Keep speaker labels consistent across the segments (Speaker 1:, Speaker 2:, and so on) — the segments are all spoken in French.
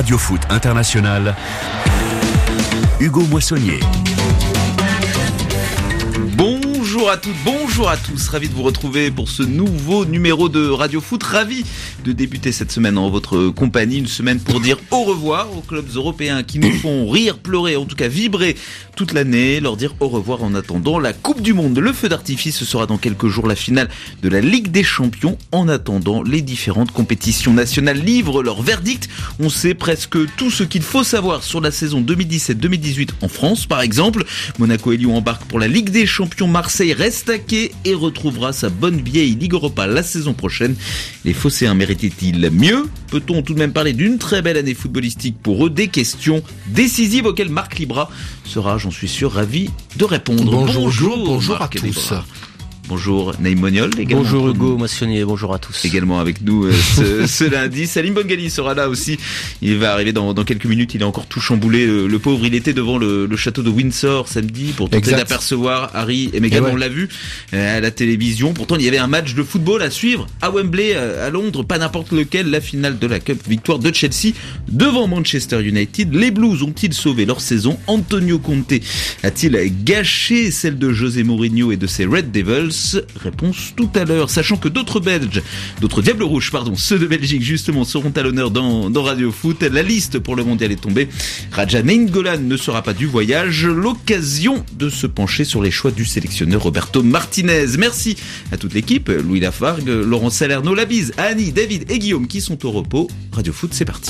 Speaker 1: Radio Foot International, Hugo Moissonnier.
Speaker 2: Bonjour à toutes, bonjour à tous, ravi de vous retrouver pour ce nouveau numéro de Radio Foot, ravi de débuter cette semaine en votre compagnie, une semaine pour dire au revoir aux clubs européens qui nous font rire, pleurer, en tout cas vibrer toute l'année, leur dire au revoir en attendant la Coupe du Monde. Le feu d'artifice, ce sera dans quelques jours la finale de la Ligue des Champions. En attendant, les différentes compétitions nationales livrent leur verdict. On sait presque tout ce qu'il faut savoir sur la saison 2017-2018 en France, par exemple. Monaco et Lyon embarquent pour la Ligue des Champions. Marseille reste à quai et retrouvera sa bonne vieille Ligue Europa la saison prochaine. Les Phocéens méritaient-ils mieux? Peut-on tout de même parler d'une très belle année footballistique pour eux? Des questions décisives auxquelles Marc Libra sera, j'en suis sûr, ravi de répondre.
Speaker 3: Bonjour à tous.
Speaker 2: Libra. Bonjour Naïm Moniol également.
Speaker 4: Bonjour Hugo Moissonnier, bonjour à tous.
Speaker 2: Également avec nous ce lundi. Salim Bongali sera là aussi. Il va arriver dans quelques minutes. Il est encore tout chamboulé. Le pauvre, il était devant le château de Windsor samedi pour tenter d'apercevoir Harry et Meghan. On l'a vu à la télévision. Pourtant, il y avait un match de football à suivre à Wembley, à Londres, pas n'importe lequel. La finale de la Cup, victoire de Chelsea devant Manchester United. Les Blues ont-ils sauvé leur saison? Antonio Conte a-t-il gâché celle de José Mourinho et de ses Red Devils? Réponse tout à l'heure, sachant que d'autres Diables Rouges, ceux de Belgique justement, seront à l'honneur dans Radio Foot. La liste pour le mondial est tombée. Raja Nainggolan ne sera pas du voyage. L'occasion de se pencher sur les choix du sélectionneur Roberto Martinez. Merci à toute l'équipe, Louis Lafargue, Laurent Salerno, Labise, Annie, David et Guillaume qui sont au repos. Radio Foot, c'est parti.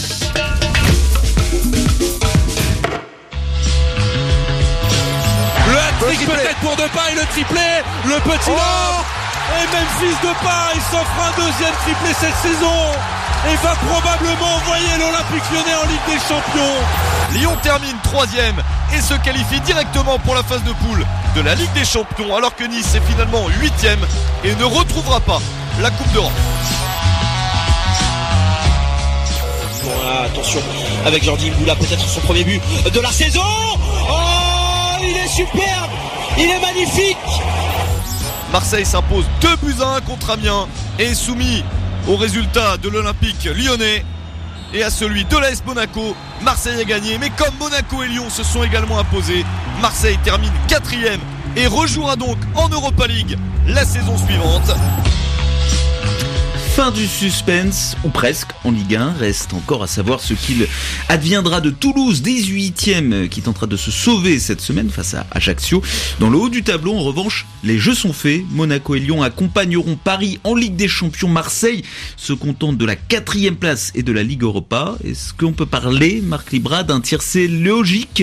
Speaker 5: Peut-être pour Depay, le triplé, le petit homme. Et Memphis Depay s'offre un deuxième triplé cette saison et va probablement envoyer l'Olympique Lyonnais en Ligue des Champions.
Speaker 6: Lyon termine 3e et se qualifie directement pour la phase de poule de la Ligue des Champions, alors que Nice est finalement 8e et ne retrouvera pas la Coupe d'Europe.
Speaker 7: Attention avec Jordi Mboula, peut-être son premier but de la saison. Il est superbe, il est magnifique.
Speaker 6: Marseille s'impose 2-1 contre Amiens et est soumis au résultat de l'Olympique Lyonnais et à celui de l'AS Monaco. Marseille a gagné, mais comme Monaco et Lyon se sont également imposés, Marseille termine 4e et rejouera donc en Europa League la saison suivante.
Speaker 2: Fin du suspense, ou presque, en Ligue 1. Reste encore à savoir ce qu'il adviendra de Toulouse, 18e, qui tentera de se sauver cette semaine face à Ajaccio. Dans le haut du tableau, en revanche, les jeux sont faits. Monaco et Lyon accompagneront Paris en Ligue des Champions. Marseille se contente de la 4e place et de la Ligue Europa. Est-ce qu'on peut parler, Marc Libra, d'un tiercé logique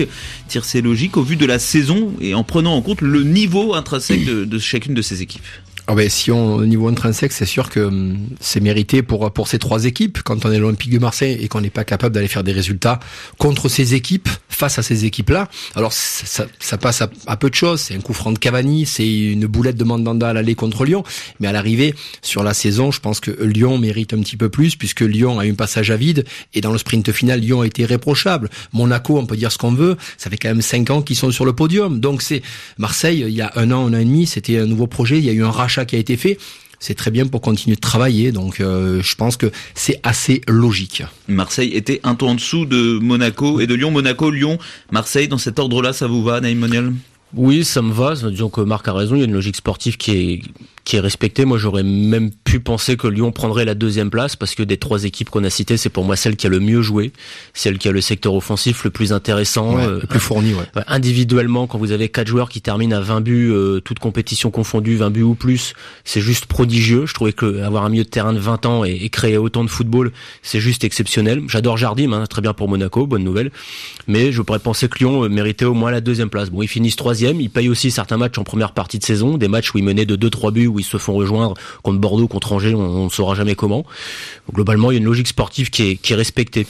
Speaker 2: au vu de la saison et en prenant en compte le niveau intrinsèque de chacune de ces équipes?
Speaker 3: Si on au niveau intrinsèque, c'est sûr que c'est mérité pour ces trois équipes. Quand on est l'Olympique de Marseille et qu'on n'est pas capable d'aller faire des résultats contre ces équipes, face à ces équipes-là, alors ça passe à peu de choses. C'est un coup franc de Cavani, c'est une boulette de Mandanda à l'aller contre Lyon, mais à l'arrivée sur la saison, je pense que Lyon mérite un petit peu plus puisque Lyon a eu un passage à vide et dans le sprint final, Lyon a été irréprochable. Monaco, on peut dire ce qu'on veut, ça fait quand même 5 ans qu'ils sont sur le podium. Donc c'est Marseille, il y a un an et demi, c'était un nouveau projet, il y a eu un rachat qui a été fait, c'est très bien pour continuer de travailler, donc je pense que c'est assez logique.
Speaker 2: Marseille était un tour en dessous de Monaco et de Lyon. Monaco, Lyon, Marseille, dans cet ordre-là, ça vous va, Naïm Moniol?
Speaker 4: Oui, ça me va. Disons que Marc a raison, il y a une logique sportive qui est respectée. Moi, j'aurais même pu penser que Lyon prendrait la 2e place parce que des 3 équipes qu'on a citées, c'est pour moi celle qui a le mieux joué, celle qui a le secteur offensif le plus intéressant,
Speaker 3: le plus fourni.
Speaker 4: Individuellement, quand vous avez 4 joueurs qui terminent à 20 buts, toutes compétitions confondues, 20 buts ou plus, c'est juste prodigieux. Je trouvais que avoir un milieu de terrain de 20 ans et créer autant de football, c'est juste exceptionnel. J'adore Jardim, très bien pour Monaco, bonne nouvelle. Mais je pourrais penser que Lyon méritait au moins la 2e place. Bon, ils finissent 3e. Ils payent aussi certains matchs en première partie de saison, des matchs où ils menaient de 2-3 buts, où ils se font rejoindre contre Bordeaux, contre Angers, on ne saura jamais comment. Donc, globalement, il y a une logique sportive qui est respectée.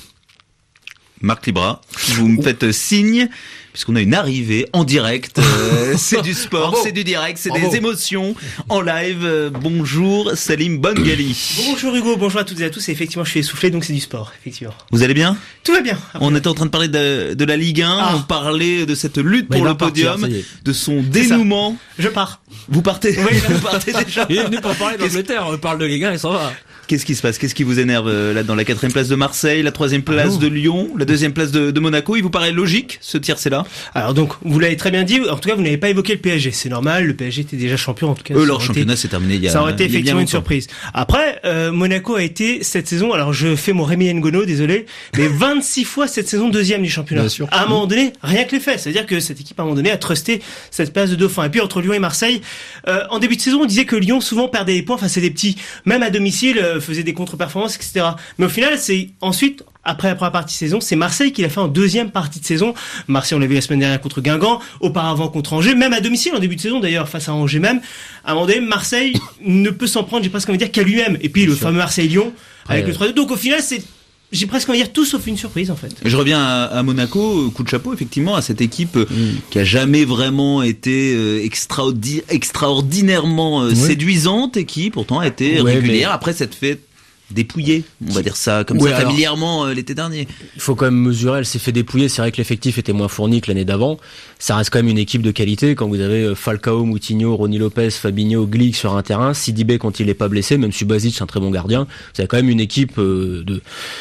Speaker 2: Marc Libra, vous me faites signe, puisqu'on a une arrivée en direct. C'est du sport, c'est du direct, c'est des émotions en live. Bonjour Salim Bongali.
Speaker 8: Bonjour Hugo, bonjour à toutes et à tous. Et effectivement, je suis essoufflé, donc c'est du sport, effectivement.
Speaker 2: Vous allez bien?
Speaker 8: Tout va bien.
Speaker 2: On était en train de parler de la Ligue 1, on parlait de cette lutte pour le podium, de son dénouement.
Speaker 8: Je pars.
Speaker 2: Vous partez?
Speaker 8: Oui,
Speaker 2: vous partez déjà.
Speaker 4: Il est venu pour parler d'Angleterre, on parle de Ligue 1 et s'en va.
Speaker 2: Qu'est-ce qui se passe? Qu'est-ce qui vous énerve là dans la 4e place de Marseille, la 3e place de Lyon, la 2e place de Monaco? Il vous paraît logique ce tiercé-là?
Speaker 8: Alors donc, vous l'avez très bien dit, en tout cas vous n'avez pas évoqué le PSG, c'est normal, le PSG était déjà champion en tout cas.
Speaker 2: Leur championnat s'est terminé il y a...
Speaker 8: Ça aurait été effectivement une surprise. Après, Monaco a été cette saison, alors je fais mon Rémi Ngono, désolé, mais 26 fois cette saison 2e du championnat.
Speaker 3: Bien sûr.
Speaker 8: À un moment donné, rien que les faits, c'est-à-dire que cette équipe à un moment donné a trusté cette place de dauphin. Et puis entre Lyon et Marseille, en début de saison on disait que Lyon souvent perdait des points face à des petits, même à domicile faisait des contre-performances, etc. Mais au final c'est ensuite... Après la première partie de saison, c'est Marseille qui l'a fait en deuxième partie de saison. Marseille, on l'a vu la semaine dernière contre Guingamp, auparavant contre Angers, même à domicile en début de saison d'ailleurs, face à Angers même. À un moment donné, Marseille ne peut s'en prendre, j'ai presque envie de dire, qu'à lui-même. Et puis le fameux Marseille-Lyon avec le 3-2. Donc au final, j'ai presque envie de dire tout sauf une surprise en fait.
Speaker 2: Je reviens à Monaco, coup de chapeau effectivement à cette équipe qui a jamais vraiment été extraordinairement séduisante et qui pourtant a été régulière après cette fête dépouillée, on va dire ça comme ça familièrement l'été dernier.
Speaker 4: Il faut quand même mesurer, elle s'est fait dépouiller, c'est vrai que l'effectif était moins fourni que l'année d'avant, ça reste quand même une équipe de qualité quand vous avez Falcao, Moutinho, Rony Lopez, Fabinho, Glick sur un terrain, Sidibé quand il n'est pas blessé, même Subasic c'est un très bon gardien, vous avez quand même une équipe de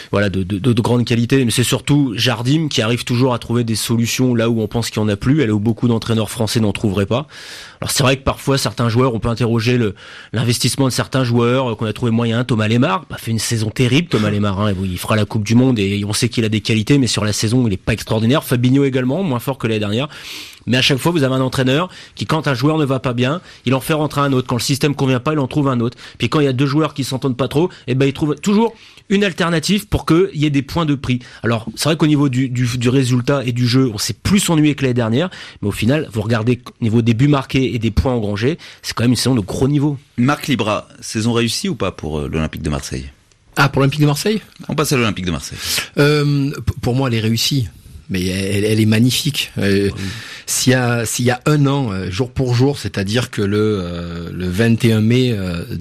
Speaker 4: grande qualité, mais c'est surtout Jardim qui arrive toujours à trouver des solutions là où on pense qu'il n'y en a plus, et là où beaucoup d'entraîneurs français n'en trouveraient pas. Alors c'est vrai que parfois certains joueurs, on peut interroger l'investissement de certains joueurs qu'on a trouvé moyen. Thomas Lemar a fait une saison terrible, Thomas Lemar, il fera la Coupe du Monde et on sait qu'il a des qualités, mais sur la saison il est pas extraordinaire. Fabinho également, moins fort que l'année dernière. Mais à chaque fois, vous avez un entraîneur qui, quand un joueur ne va pas bien, il en fait rentrer un autre. Quand le système convient pas, il en trouve un autre. Puis quand il y a deux joueurs qui s'entendent pas trop, il trouve toujours une alternative pour qu'il y ait des points de prix. Alors, c'est vrai qu'au niveau du résultat et du jeu, on s'est plus ennuyé que l'année dernière. Mais au final, vous regardez au niveau des buts marqués et des points engrangés, c'est quand même une saison de gros niveau.
Speaker 2: Marc Libra, saison réussie ou pas pour l'Olympique de Marseille?
Speaker 3: Ah, pour l'Olympique de Marseille?
Speaker 2: On passe à l'Olympique de Marseille.
Speaker 3: Pour moi, elle est réussie. Mais elle est magnifique. S'il y a un an, jour pour jour, c'est-à-dire que le 21 mai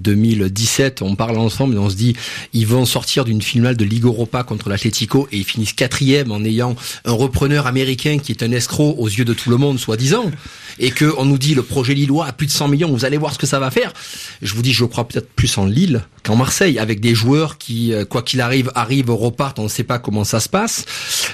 Speaker 3: 2017, on parle ensemble et on se dit, ils vont sortir d'une finale de Ligue Europa contre l'Atlético et ils finissent 4e en ayant un repreneur américain qui est un escroc aux yeux de tout le monde, soi-disant, et que on nous dit le projet lillois à plus de 100 millions, vous allez voir ce que ça va faire. Je vous dis, je crois peut-être plus en Lille qu'en Marseille, avec des joueurs qui, quoi qu'il arrive, repartent, on ne sait pas comment ça se passe.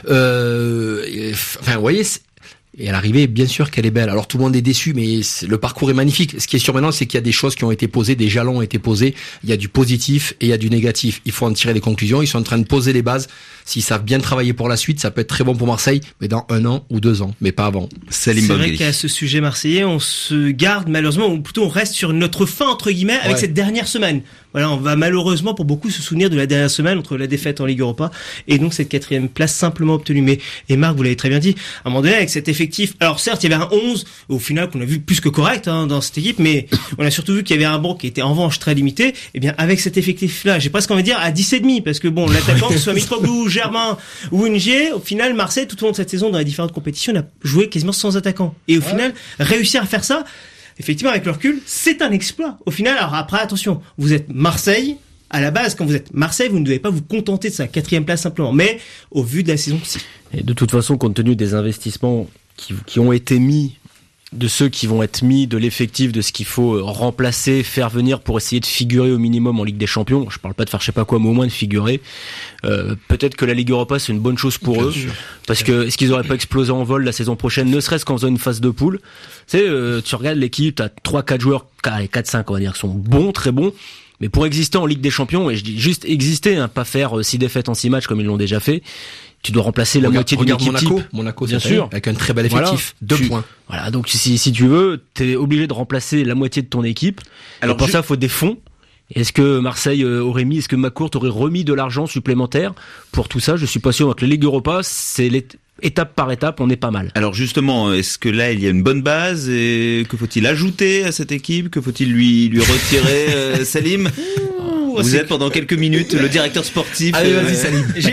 Speaker 3: Enfin, vous voyez, et à l'arrivée, bien sûr qu'elle est belle. Alors tout le monde est déçu, mais le parcours est magnifique. Ce qui est surprenant, c'est qu'il y a des choses qui ont été posées, des jalons ont été posés. Il y a du positif et il y a du négatif. Il faut en tirer les conclusions. Ils sont en train de poser les bases. S'ils savent bien travailler pour la suite, ça peut être très bon pour Marseille, mais dans 1 an ou 2 ans, mais pas avant.
Speaker 8: C'est vrai qu'à ce sujet marseillais, on se garde malheureusement, ou plutôt on reste sur notre fin entre guillemets avec cette dernière semaine. Voilà, on va malheureusement pour beaucoup se souvenir de la dernière semaine entre la défaite en Ligue Europa et donc cette 4e place simplement obtenue. Mais et Marc, vous l'avez très bien dit, à un moment donné avec cet effectif, alors certes il y avait un 11 au final qu'on a vu plus que correct dans cette équipe, mais on a surtout vu qu'il y avait un banc qui était en revanche très limité. Et bien avec cet effectif là, j'ai presque envie de dire à 10,5 parce que bon, l'attaquant que ce soit Mitroglou, Germain ou Ngier, au final Marseille tout au long de cette saison dans les différentes compétitions a joué quasiment sans attaquant. Et au final réussir à faire ça, effectivement, avec le recul, c'est un exploit. Au final, alors après, attention, vous êtes Marseille. À la base, quand vous êtes Marseille, vous ne devez pas vous contenter de sa 4e place simplement. Mais au vu de la saison, si.
Speaker 4: Et de toute façon, compte tenu des investissements qui ont été mis, de ceux qui vont être mis, de l'effectif, de ce qu'il faut remplacer, faire venir pour essayer de figurer au minimum en Ligue des Champions. Je parle pas de faire je sais pas quoi, mais au moins de figurer. Peut-être que la Ligue Europa c'est une bonne chose pour eux, parce que est-ce qu'ils auraient pas explosé en vol la saison prochaine, ne serait-ce qu'en faisant une phase de poule. Tu sais, tu regardes l'équipe, t'as 3-4 joueurs, 4-5 on va dire, qui sont bons, très bons. Mais pour exister en Ligue des Champions, et je dis juste exister, pas faire 6 défaites en 6 matchs comme ils l'ont déjà fait, tu dois remplacer la moitié d'une équipe
Speaker 3: Monaco,
Speaker 4: bien sûr,
Speaker 3: avec un très bel effectif, 2 points.
Speaker 4: Voilà, donc si tu veux, t'es obligé de remplacer la moitié de ton équipe. Alors pour ça, il faut des fonds. Est-ce que Marseille aurait mis, est-ce que McCourt aurait remis de l'argent supplémentaire pour tout ça? Je suis pas sûr. Donc la Ligue Europa, c'est étape par étape, on est pas mal.
Speaker 2: Alors justement, est-ce que là il y a une bonne base et que faut-il ajouter à cette équipe? Que faut-il lui retirer, Salim? Vous êtes pendant quelques minutes le directeur sportif.
Speaker 3: Allez, vas-y, Salim.
Speaker 8: J'ai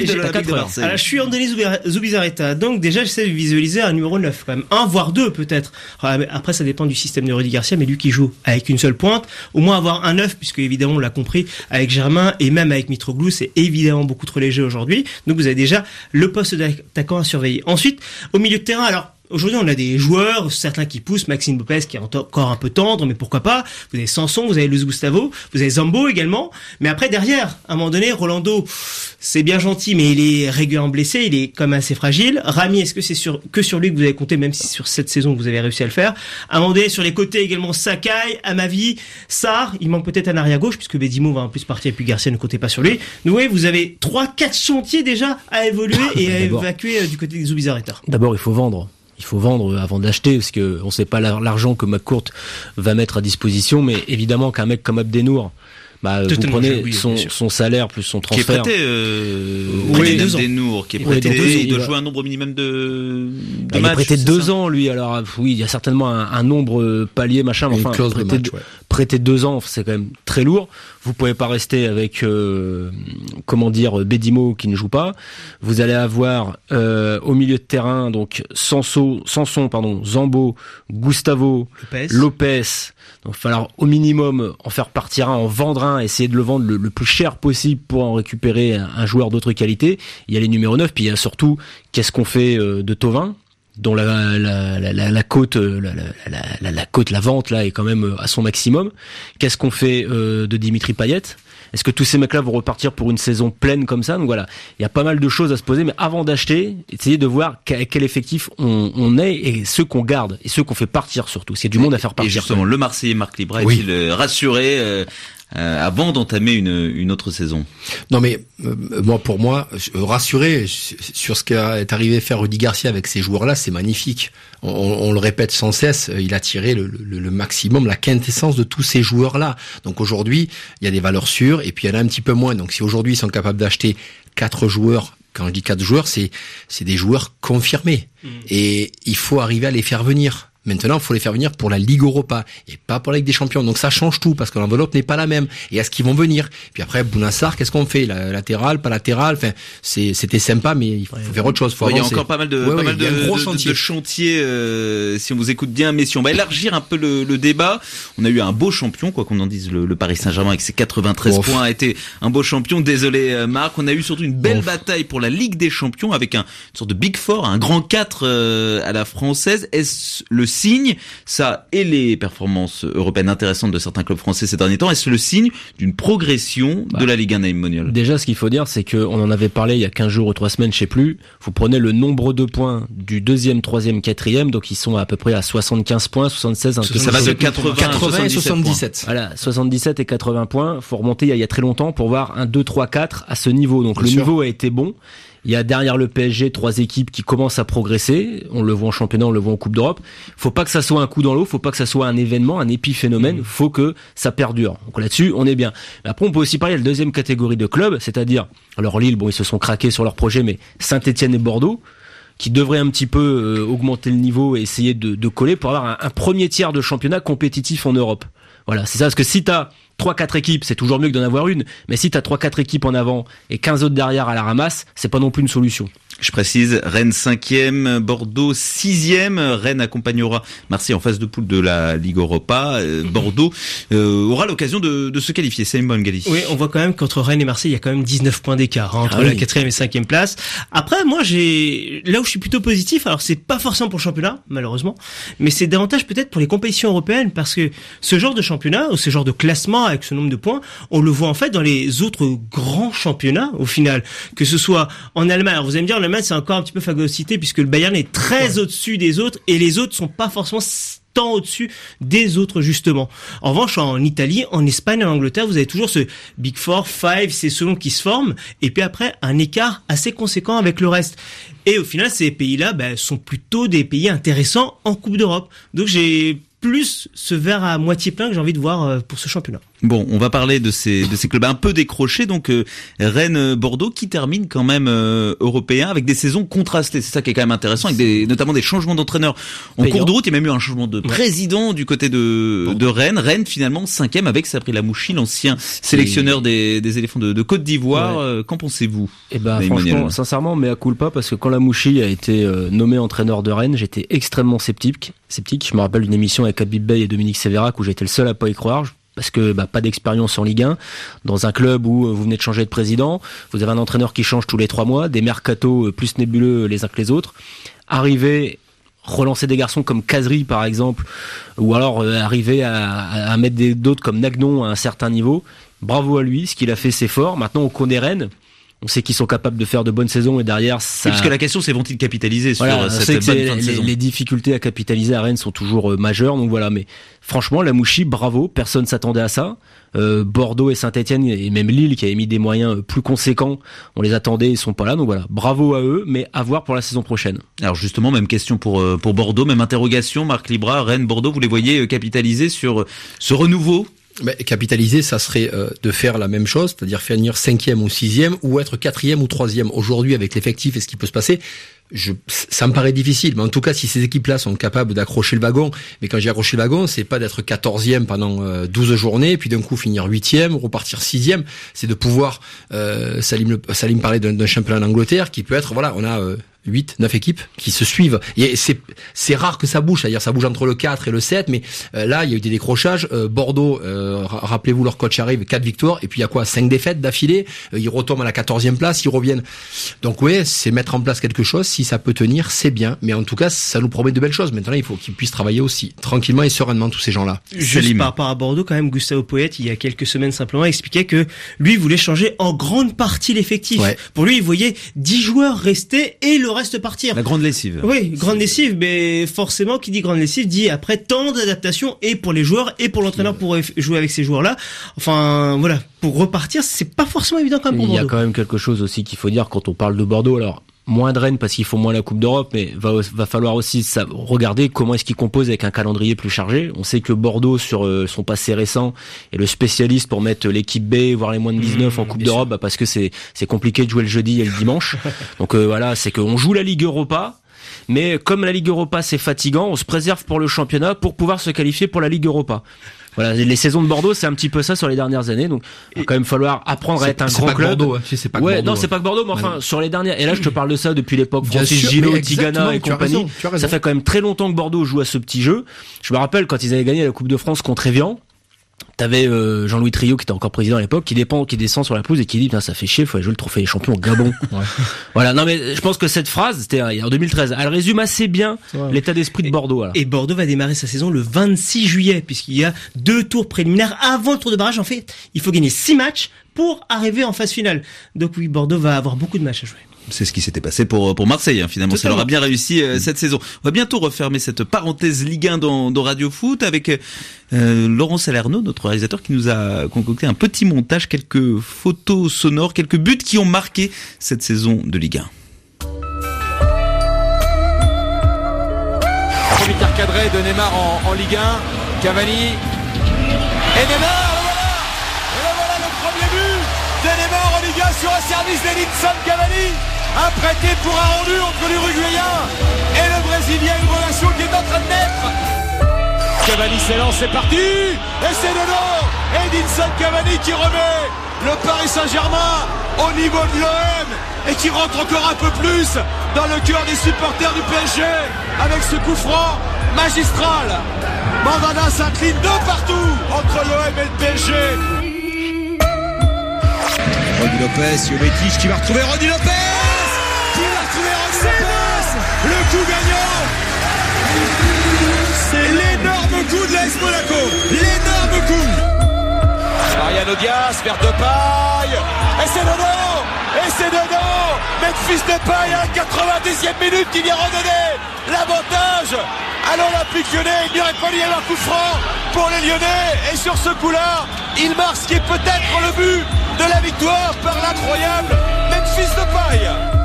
Speaker 8: je suis en Denis Zubizarreta. Donc déjà, j'essaie de visualiser un numéro 9 quand même. 1 voire 2 peut-être. Après, ça dépend du système de Rudy Garcia, mais lui qui joue avec une seule pointe, au moins avoir un 9, puisque évidemment, on l'a compris, avec Germain et même avec Mitroglou, c'est évidemment beaucoup trop léger aujourd'hui. Donc vous avez déjà le poste d'attaquant à surveiller. Ensuite, au milieu de terrain, alors aujourd'hui, on a des joueurs, certains qui poussent, Maxime Lopez qui est encore un peu tendre, mais pourquoi pas. Vous avez Sanson, vous avez Luis Gustavo, vous avez Zambo également. Mais après, derrière, à un moment donné, Rolando, c'est bien gentil, mais il est régulièrement blessé, il est quand même assez fragile. Rami, est-ce que c'est que sur lui que vous avez compté, même si sur cette saison vous avez réussi à le faire? À un moment donné, sur les côtés également, Sakai, Amavi, Sarr, il manque peut-être un arrière gauche, puisque Bedimo va en plus partir et puis Garcia ne comptez pas sur lui. Donc oui, vous avez 3-4 chantiers déjà à évoluer et à évacuer du côté des Zubizarreta.
Speaker 4: D'abord, il faut vendre. Il faut vendre avant d'acheter, parce que on sait pas l'argent que McCourt va mettre à disposition, mais évidemment qu'un mec comme Abdenour, vous prenez son salaire plus son transfert.
Speaker 2: Qui est prêté, Abdenour, qui est prêté, il doit jouer un nombre minimum de matchs.
Speaker 4: Il est prêté de 2 ans, lui. Alors, oui, il y a certainement un nombre palier, machin, mais enfin, prêté 2 ans, c'est quand même très lourd. Vous pouvez pas rester avec, Bedimo qui ne joue pas. Vous allez avoir, au milieu de terrain, donc, Sanson, Zambo, Gustavo, Lopez. Donc, il va falloir au minimum en faire partir un, en vendre un, essayer de le vendre le plus cher possible pour en récupérer un joueur d'autre qualité. Il y a les numéros 9, puis il y a surtout, qu'est-ce qu'on fait de Thauvin, dont la cote, la vente là est quand même à son maximum. Qu'est-ce qu'on fait de Dimitri Payet? Est-ce que tous ces mecs-là vont repartir pour une saison pleine comme ça? Donc voilà, il y a pas mal de choses à se poser, mais avant d'acheter, essayez de voir quel effectif on est et ceux qu'on garde et ceux qu'on fait partir surtout. S'il y a du monde à faire partir.
Speaker 2: Et justement, le Marseillais Marc Libra est-il rassuré avant d'entamer une autre saison?
Speaker 3: Non mais pour moi, rassuré sur ce qu'est arrivé à faire Rudy Garcia avec ces joueurs-là, c'est magnifique. On le répète sans cesse, il a tiré le maximum, la quintessence de tous ces joueurs-là. Donc aujourd'hui, il y a des valeurs sûres et puis il y en a un petit peu moins. Donc si aujourd'hui ils sont capables d'acheter 4 joueurs, quand je dis 4 joueurs, c'est des joueurs confirmés. Et il faut arriver à les faire venir. Maintenant, il faut les faire venir pour la Ligue Europa et pas pour la Ligue des Champions. Donc ça change tout parce que l'enveloppe n'est pas la même. Et à ce qu'ils vont venir. Puis après, Bounassar, qu'est-ce qu'on fait? Latéral, pas latéral. Enfin, c'était sympa, mais il faut faire autre chose.
Speaker 2: Il y a encore pas mal de chantiers. Si on vous écoute bien, messieurs, on va élargir un peu le débat. On a eu un beau champion, quoi qu'on en dise. Le Paris Saint-Germain avec ses 93 points a été un beau champion. Désolé, Marc. On a eu surtout une belle bataille pour la Ligue des Champions avec une sorte de Big Four, un grand 4 à la française. Est-ce le signe, ça, et les performances européennes intéressantes de certains clubs français ces derniers temps, est-ce le signe d'une progression de la Ligue 1 Naïm Monial?
Speaker 4: Déjà, ce qu'il faut dire, c'est qu'on en avait parlé il y a 15 jours ou 3 semaines, je sais plus. Vous prenez le nombre de points du 2e, 3e, 4e, donc ils sont à peu près à 75 points, 76,
Speaker 2: ça va de 80
Speaker 3: et 77.
Speaker 4: Voilà, 77 et 80 points. Faut remonter il y a très longtemps pour voir 1, 2, 3, 4 à ce niveau. Donc le niveau a été bon. Il y a derrière le PSG 3 équipes qui commencent à progresser. On le voit en championnat, on le voit en Coupe d'Europe. Faut pas que ça soit un coup dans l'eau, faut pas que ça soit un événement, un épiphénomène. Faut que ça perdure. Donc là-dessus, on est bien. Après, on peut aussi parler de la deuxième catégorie de clubs, c'est-à-dire, alors Lille, ils se sont craqués sur leur projet, mais Saint-Etienne et Bordeaux, qui devraient un petit peu augmenter le niveau et essayer de coller pour avoir un premier tiers de championnat compétitif en Europe. Voilà, c'est ça, parce que si t'as 3-4 équipes, c'est toujours mieux que d'en avoir une, mais si t'as 3-4 équipes en avant et 15 autres derrière à la ramasse, c'est pas non plus une solution.
Speaker 2: Je précise, Rennes 5e, Bordeaux 6e. Rennes accompagnera Marseille en phase de poule de la Ligue Europa. Bordeaux aura l'occasion de se qualifier. C'est une bonne Gali.
Speaker 8: Oui, on voit quand même qu'entre Rennes et Marseille, il y a quand même 19 points d'écart entre la 4e et 5e place. Après, moi, là où je suis plutôt positif, alors c'est pas forcément pour le championnat, malheureusement, mais c'est davantage peut-être pour les compétitions européennes, parce que ce genre de championnat, ou ce genre de classement avec ce nombre de points, on le voit en fait dans les autres grands championnats, au final. Que ce soit en Allemagne, alors vous allez me dire, en Allemagne, c'est encore un petit peu phagocyté puisque le Bayern est très au-dessus des autres et les autres sont pas forcément tant au-dessus des autres justement. En revanche, en Italie, en Espagne, en Angleterre, vous avez toujours ce Big Four, Five, c'est selon qui se forment et puis après un écart assez conséquent avec le reste. Et au final, ces pays-là sont plutôt des pays intéressants en Coupe d'Europe. Donc j'ai plus ce verre à moitié plein que j'ai envie de voir pour ce championnat.
Speaker 2: Bon, on va parler de ces clubs un peu décrochés, donc Rennes, Bordeaux, qui terminent quand même européens avec des saisons contrastées. C'est ça qui est quand même intéressant, avec notamment des changements d'entraîneurs en cours de route. Il y a même eu un changement de président du côté de Rennes. Rennes finalement 5e avec Sabri Lamouchi, l'ancien sélectionneur des éléphants de Côte d'Ivoire. Qu'en pensez-vous?
Speaker 4: Franchement, sincèrement, mea culpa, parce que quand Lamouchi a été nommé entraîneur de Rennes, j'étais extrêmement sceptique. Je me rappelle d'une émission avec Habib Bey et Dominique Sévérac où j'étais le seul à pas y croire. Parce que pas d'expérience en Ligue 1, dans un club où vous venez de changer de président, vous avez un entraîneur qui change tous les 3 mois, des mercatos plus nébuleux les uns que les autres. Arriver relancer des garçons comme Kazri par exemple, ou alors arriver à mettre d'autres comme Nagnon à un certain niveau. Bravo à lui, ce qu'il a fait c'est fort. Maintenant on connaît Rennes. On sait qu'ils sont capables de faire de bonnes saisons et derrière ça.
Speaker 2: Oui, parce que la question c'est vont-ils capitaliser sur cette bonne fin de saison.
Speaker 4: Les difficultés à capitaliser à Rennes sont toujours majeures, donc voilà. Mais franchement, la Mouchi, bravo, personne s'attendait à ça. Bordeaux et Saint-Etienne et même Lille qui avaient mis des moyens plus conséquents, on les attendait, ils sont pas là, donc voilà. Bravo à eux, mais à voir pour la saison prochaine.
Speaker 2: Alors justement, même question pour Bordeaux, même interrogation. Marc Libra, Rennes, Bordeaux, vous les voyez capitaliser sur ce renouveau?
Speaker 3: Capitaliser, ça serait de faire la même chose, c'est-à-dire finir 5e ou 6e ou être 4e ou 3e. Aujourd'hui, avec l'effectif et ce qui peut se passer, ça me paraît difficile. Mais en tout cas, si ces équipes-là sont capables d'accrocher le wagon, mais quand j'ai accroché le wagon, c'est pas d'être 14e pendant 12 journées, puis d'un coup finir 8e, repartir 6e. C'est de pouvoir, Salim parlait d'un championnat d'Angleterre qui peut être, voilà, on a 8, 9 équipes qui se suivent. Et c'est rare que ça bouge, c'est-à-dire ça bouge entre le 4 et le 7, mais là, il y a eu des décrochages. Bordeaux, rappelez-vous, leur coach arrive, 4 victoires, et puis il y a quoi, 5 défaites d'affilée. Ils retombent à la 14e place, ils reviennent. Donc ouais, c'est mettre en place quelque chose. Si ça peut tenir, c'est bien. Mais en tout cas, ça nous promet de belles choses. Maintenant, il faut qu'ils puissent travailler aussi, tranquillement et sereinement, tous ces gens-là.
Speaker 8: Juste par rapport à Bordeaux, quand même, Gustavo Poyet, il y a quelques semaines simplement, expliquait que lui voulait changer en grande partie l'effectif. Ouais. Pour lui, il voyait 10 joueurs rester et le reste partir.
Speaker 2: La grande lessive.
Speaker 8: Oui, grande lessive, mais forcément, qui dit grande lessive dit après tant d'adaptation et pour les joueurs et pour l'entraîneur pour jouer avec ces joueurs-là. Enfin, voilà, pour repartir, c'est pas forcément évident quand même pour Bordeaux.
Speaker 4: Il y a quand même quelque chose aussi qu'il faut dire quand on parle de Bordeaux. Alors, moins de Rennes parce qu'ils font moins la Coupe d'Europe, mais va falloir aussi regarder comment est-ce qu'ils composent avec un calendrier plus chargé. On sait que Bordeaux, sur son passé récent, est le spécialiste pour mettre l'équipe B, voire les moins de 19 en Coupe d'Europe, parce que c'est compliqué de jouer le jeudi et le dimanche. Donc voilà, c'est qu'on joue la Ligue Europa, mais comme la Ligue Europa c'est fatigant, on se préserve pour le championnat pour pouvoir se qualifier pour la Ligue Europa. Voilà, les saisons de Bordeaux, c'est un petit peu ça sur les dernières années. Donc, il va quand même falloir apprendre à être un grand club.
Speaker 3: Bordeaux, hein. C'est pas Bordeaux,
Speaker 4: non, c'est pas que Bordeaux, mais enfin, sur les dernières. Et là, je te parle de ça depuis l'époque Francis Gillot, Tigana et compagnie. Ça fait quand même très longtemps que Bordeaux joue à ce petit jeu. Je me rappelle quand ils avaient gagné la Coupe de France contre Evian. T'avais Jean-Louis Trio qui était encore président à l'époque, qui descend sur la pelouse et qui dit putain ça fait chier, faut aller jouer le trophée des champions au Gabon. Ouais. Voilà, non mais je pense que cette phrase, c'était en 2013, elle résume assez bien l'état d'esprit de Bordeaux. Alors.
Speaker 8: Et Bordeaux va démarrer sa saison le 26 juillet puisqu'il y a 2 tours préliminaires avant le tour de barrage. En fait, il faut gagner 6 matchs pour arriver en phase finale. Donc oui, Bordeaux va avoir beaucoup de matchs à jouer.
Speaker 2: C'est ce qui s'était passé pour Marseille, hein, finalement. Totalement. Ça leur a bien réussi cette saison. On va bientôt refermer cette parenthèse Ligue 1 dans Radio Foot avec Laurent Salerno, notre réalisateur, qui nous a concocté un petit montage, quelques photos sonores, quelques buts qui ont marqué cette saison de Ligue 1.
Speaker 9: Premier tir cadré de Neymar en Ligue 1. Cavani et Neymar. Voilà le premier but de Neymar en Ligue 1 sur un service d'Edinson Cavani. Un prêté pour un rendu entre l'Uruguayen et le Brésilien, une relation qui est en train de naître. Cavani s'élance, c'est parti. Et c'est dedans. Edinson Cavani qui remet le Paris Saint-Germain au niveau de l'OM et qui rentre encore un peu plus dans le cœur des supporters du PSG avec ce coup franc magistral. Mandanda s'incline de partout entre l'OM et le PSG. Rodi Lopez, Jovetic qui va retrouver Rodi Lopez. Le coup gagnant. C'est l'énorme coup de l'AS Monaco. L'énorme coup. Mariano Diaz vers Depay. Et c'est dedans. Et c'est dedans. Memphis Depay à la 90e minute qui vient redonner l'avantage à l'Olympique Lyonnais. Il n'y aurait pas dû y avoir coup franc pour les Lyonnais. Et sur ce coup-là, il marque ce qui est peut-être le but de la victoire par l'incroyable Memphis Depay.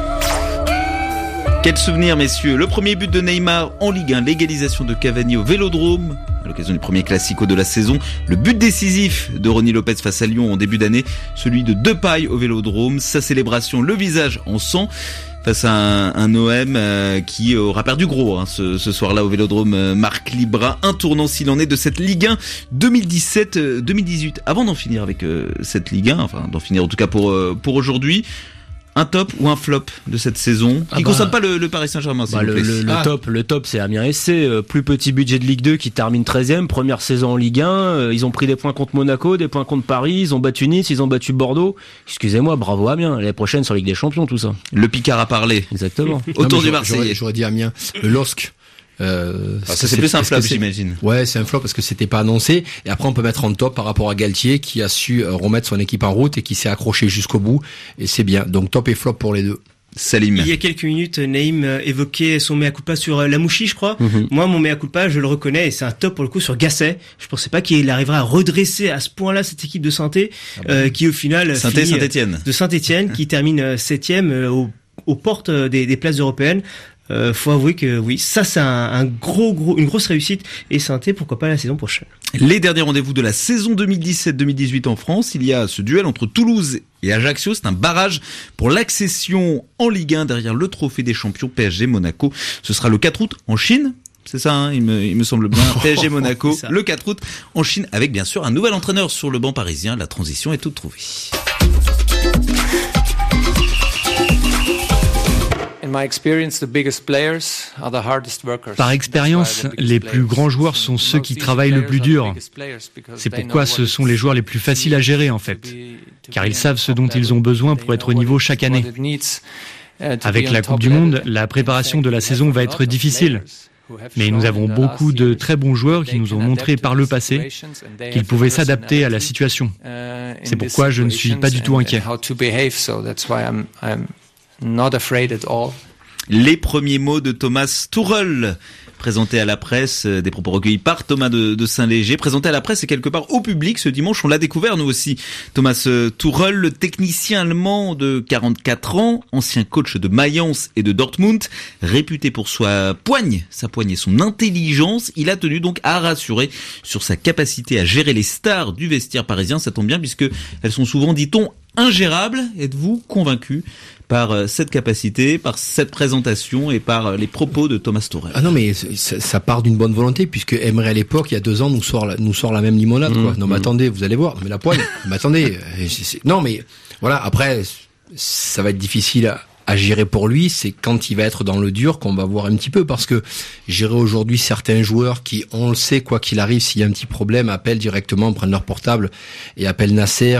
Speaker 2: Quel souvenir, messieurs. Le premier but de Neymar en Ligue 1, l'égalisation de Cavani au Vélodrome, à l'occasion du premier classico de la saison. Le but décisif de Rony Lopez face à Lyon en début d'année, celui de Depay au Vélodrome. Sa célébration, le visage en sang, face à un OM qui aura perdu gros ce soir-là au Vélodrome. Marc Libra, un tournant s'il en est de cette Ligue 1 2017-2018. Avant d'en finir avec cette Ligue 1, enfin d'en finir en tout cas pour aujourd'hui, un top ou un flop de cette saison qui concerne pas le Paris Saint-Germain, s'il vous plaît.
Speaker 4: Le top, c'est Amiens SC, plus petit budget de Ligue 2 qui termine 13e, première saison en Ligue 1, ils ont pris des points contre Monaco, des points contre Paris, ils ont battu Nice, ils ont battu Bordeaux. Excusez-moi, bravo Amiens, l'année prochaine sur Ligue des Champions, tout ça.
Speaker 2: Le Picard a parlé.
Speaker 4: Exactement.
Speaker 2: Autour du Marseillais.
Speaker 3: J'aurais dit Amiens, le LOSC.
Speaker 2: Ça c'est plus un flop, j'imagine.
Speaker 3: Ouais, c'est un flop parce que c'était pas annoncé. Et après, on peut mettre en top par rapport à Galtier qui a su remettre son équipe en route et qui s'est accroché jusqu'au bout. Et c'est bien. Donc top et flop pour les deux.
Speaker 2: Salim.
Speaker 8: Il y a quelques minutes, Naïm évoquait son mea culpa sur Lamouchi, je crois. Moi, mon mea culpa, je le reconnais, et c'est un top pour le coup sur Gasset. Je pensais pas qu'il arriverait à redresser à ce point-là cette équipe de Sainté, qui au final
Speaker 2: Saint-Étienne.
Speaker 8: De Saint-Étienne, qui termine 7e aux portes des places européennes. Faut avouer que oui, ça c'est une grosse réussite, et Sainté, pourquoi pas la saison prochaine.
Speaker 2: Les derniers rendez-vous de la saison 2017-2018 en France, il y a ce duel entre Toulouse et Ajaccio, c'est un barrage pour l'accession en Ligue 1 derrière le trophée des champions PSG Monaco. Ce sera le 4 août en Chine. C'est ça, hein, il me semble bien. PSG Monaco, le 4 août en Chine, avec bien sûr un nouvel entraîneur sur le banc parisien. La transition est toute trouvée.
Speaker 10: Par expérience, les plus grands joueurs sont ceux qui travaillent le plus dur. C'est pourquoi ce sont les joueurs les plus faciles à gérer en fait, car ils savent ce dont ils ont besoin pour être au niveau chaque année. Avec la Coupe du Monde, la préparation de la saison va être difficile. Mais nous avons beaucoup de très bons joueurs qui nous ont montré par le passé qu'ils pouvaient s'adapter à la situation. C'est pourquoi je ne suis pas du tout inquiet.
Speaker 2: Les premiers mots de Thomas Tuchel, présentés à la presse, des propos recueillis par Thomas de Saint-Léger, présentés à la presse et quelque part au public ce dimanche. On l'a découvert nous aussi. Thomas Tuchel, le technicien allemand de 44 ans, ancien coach de Mayence et de Dortmund, réputé pour sa poigne et son intelligence. Il a tenu donc à rassurer sur sa capacité à gérer les stars du vestiaire parisien. Ça tombe bien puisque elles sont souvent, dit-on, ingérables. Êtes-vous convaincu par cette capacité, par cette présentation et par les propos de Thomas Tuchel?
Speaker 3: Ah non, mais ça part d'une bonne volonté, puisque Emery à l'époque, il y a 2 ans, nous sort la même limonade, quoi. Non, mais attendez, vous allez voir. Non, mais la poigne. Mais attendez. Non, mais voilà. Après, ça va être difficile à gérer pour lui. C'est quand il va être dans le dur qu'on va voir un petit peu, parce que gérer aujourd'hui certains joueurs qui, on le sait, quoi qu'il arrive, s'il y a un petit problème, appellent directement, prennent leur portable et appellent Nasser,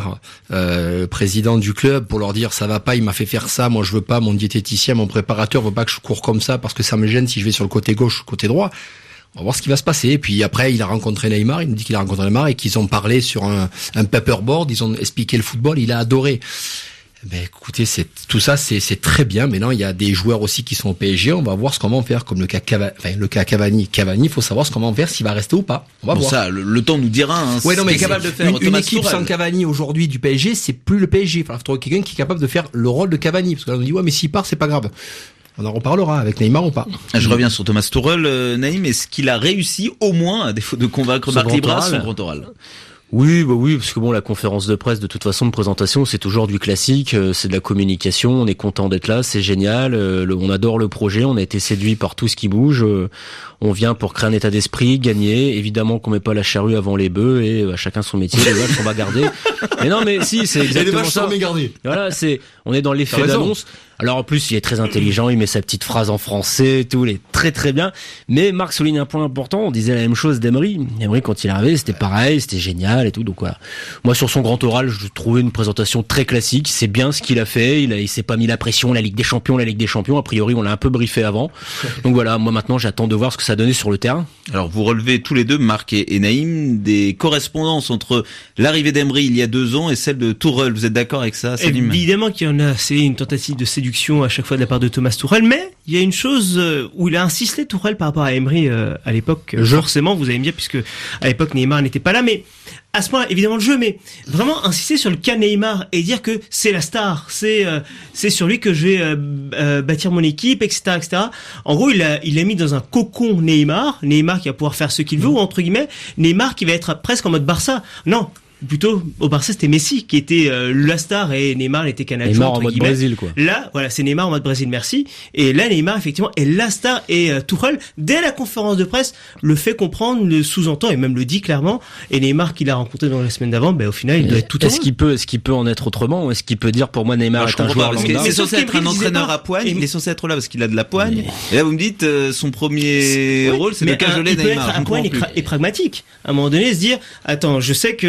Speaker 3: président du club, pour leur dire ça va pas, il m'a fait faire ça, moi je veux pas, mon diététicien, mon préparateur veut pas que je cours comme ça parce que ça me gêne si je vais sur le côté gauche ou le côté droit. On va voir ce qui va se passer. Et puis après, il a rencontré Neymar, il nous dit qu'il a rencontré Neymar et qu'ils ont parlé sur un paperboard, ils ont expliqué le football, il a adoré. Ben écoutez, tout ça c'est très bien. Maintenant, il y a des joueurs aussi qui sont au PSG. On va voir ce qu'on va en faire, comme le cas Cavani. Cavani, il faut savoir ce qu'on va en faire, s'il va rester ou pas. On va voir.
Speaker 2: Ça, le temps nous dira. Hein,
Speaker 3: ouais, non, mais capable de faire une équipe sans Cavani aujourd'hui du PSG, c'est plus le PSG. Enfin, il faut trouver quelqu'un qui est capable de faire le rôle de Cavani, parce que là on nous dit ouais, mais s'il part, c'est pas grave. On en reparlera avec Neymar ou pas.
Speaker 2: Je reviens sur Thomas Tuchel, Naïm. Est-ce qu'il a réussi au moins, à défaut de convaincre Marc Libras, son grand oral?
Speaker 4: Oui, parce que bon, la conférence de presse, de toute façon, de présentation, c'est toujours du classique, c'est de la communication, on est content d'être là, c'est génial, on adore le projet, on a été séduit par tout ce qui bouge, on vient pour créer un état d'esprit, gagner, évidemment qu'on met pas la charrue avant les bœufs, et chacun son métier, les vaches on va garder. Mais non, mais si, c'est exactement ça. Voilà, on est dans l'effet d'annonce. Alors en plus, il est très intelligent, il met sa petite phrase en français, tout, il est très très bien. Mais Marc souligne un point important, on disait la même chose d'Emery. Emery, quand il est arrivé, c'était pareil, c'était génial et tout. Donc voilà. Moi, sur son grand oral, je trouvais une présentation très classique. C'est bien ce qu'il a fait. Il s'est pas mis la pression, la Ligue des Champions. A priori, on l'a un peu briefé avant. Donc voilà. Moi maintenant, j'attends de voir ce que ça donnait sur le terrain.
Speaker 2: Alors vous relevez tous les deux, Marc et Naïm, des correspondances entre l'arrivée d'Emery il y a 2 ans et celle de Tuchel. Vous êtes d'accord avec ça, Salim?
Speaker 8: Évidemment qu'il y en a. C'est une tentative de séduction à chaque fois de la part de Thomas Tuchel, mais il y a une chose où il a insisté, Tuchel, par rapport à Emery à l'époque. Forcément, vous allez me dire, puisque à l'époque Neymar n'était pas là, mais à ce point, évidemment, le jeu, mais vraiment insister sur le cas Neymar et dire que c'est la star, c'est sur lui que je vais bâtir mon équipe, etc., etc. En gros, il a mis dans un cocon Neymar qui va pouvoir faire ce qu'il veut, ou entre guillemets, Neymar qui va être presque en mode Barça. Non. Plutôt, au Barça, c'était Messi qui était la star et Neymar était canadien.
Speaker 4: Neymar en mode Brésil, quoi.
Speaker 8: Là, voilà, c'est Neymar en mode Brésil, merci. Et là, Neymar, effectivement, est la star et Tuchel, dès la conférence de presse, le fait comprendre, le sous-entend et même le dit clairement. Et Neymar, qu'il a rencontré dans la semaine d'avant, au final, il doit être tout heureux.
Speaker 4: Est-ce qu'il peut en être autrement, ou est-ce qu'il peut dire, pour moi, Neymar est un joueur lambda?
Speaker 2: Il est censé être un entraîneur à poigne, il est censé être là parce qu'il a de la poigne. Et là, vous me dites, son premier rôle, c'est de cajoler Neymar.
Speaker 8: Il peut être à poigne et pragmatique. À un moment donné, se dire, attends, je sais que moi,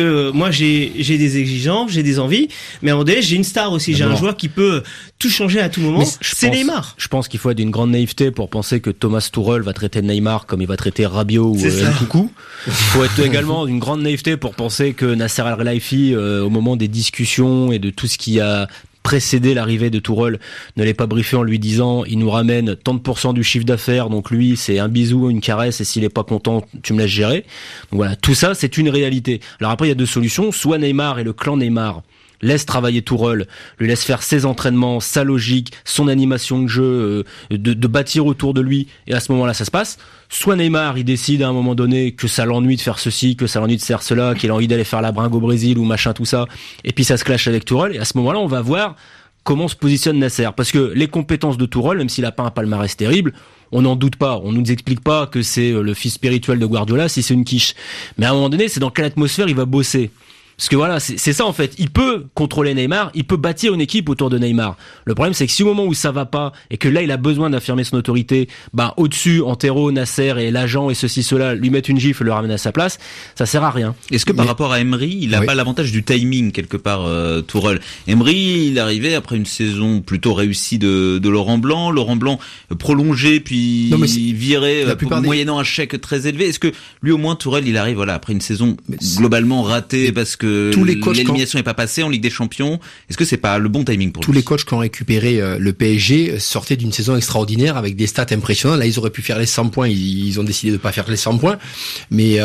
Speaker 8: moi j'ai des exigences, j'ai des envies, mais à un moment donné, j'ai une star aussi, j'ai un joueur qui peut tout changer à tout moment, c'est Neymar.
Speaker 4: Je pense qu'il faut être d'une grande naïveté pour penser que Thomas Tuchel va traiter Neymar comme il va traiter Rabiot ou Nkunku. Il faut être également d'une grande naïveté pour penser que Nasser Al-Khelaifi, au moment des discussions et de tout ce qui a précédé l'arrivée de Tuchel, ne l'ait pas briefé en lui disant il nous ramène tant de % du chiffre d'affaires, donc lui c'est un bisou, une caresse, et s'il est pas content tu me laisses gérer. Donc voilà, tout ça c'est une réalité. Alors après il y a deux solutions, soit Neymar et le clan Neymar laisse travailler Tuchel, lui laisse faire ses entraînements, sa logique, son animation de jeu, de bâtir autour de lui, et à ce moment-là ça se passe. Soit Neymar, il décide à un moment donné que ça l'ennuie de faire ceci, que ça l'ennuie de faire cela, qu'il a envie d'aller faire la bringue au Brésil ou machin tout ça, et puis ça se clash avec Tuchel, et à ce moment-là on va voir comment se positionne Nasser, parce que les compétences de Tuchel, même s'il a pas un palmarès terrible, on n'en doute pas, on nous explique pas que c'est le fils spirituel de Guardiola si c'est une quiche, mais à un moment donné c'est dans quelle atmosphère il va bosser. Parce que voilà, c'est ça en fait. Il peut contrôler Neymar, il peut bâtir une équipe autour de Neymar. Le problème, c'est que si au moment où ça va pas et que là il a besoin d'affirmer son autorité, au-dessus, Antero, Nasser et l'agent et ceci, cela lui mettent une gifle et le ramènent à sa place, ça sert à rien.
Speaker 2: Est-ce que par rapport à Emery, il a pas l'avantage du timing quelque part, Tuchel? Emery, il arrivait après une saison plutôt réussie de Laurent Blanc. Laurent Blanc prolongé puis viré moyennant un chèque très élevé. Est-ce que lui au moins Tuchel, il arrive après une saison globalement ratée parce que l'élimination n'est pas passée en Ligue des Champions. Est-ce que c'est pas le bon timing pour lui?
Speaker 3: Tous les coachs qui ont récupéré le PSG sortaient d'une saison extraordinaire avec des stats impressionnantes. Là, ils auraient pu faire les 100 points. Ils ont décidé de pas faire les 100 points. Mais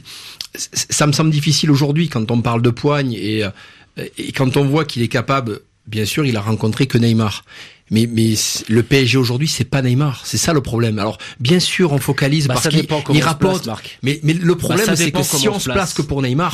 Speaker 3: ça me semble difficile aujourd'hui quand on parle de poigne et quand on voit qu'il est capable. Bien sûr, il a rencontré que Neymar. Mais le PSG aujourd'hui, c'est pas Neymar. C'est ça le problème. Alors, bien sûr, on focalise parce qu'il rapporte. Mais le problème, c'est que si on se place que pour Neymar,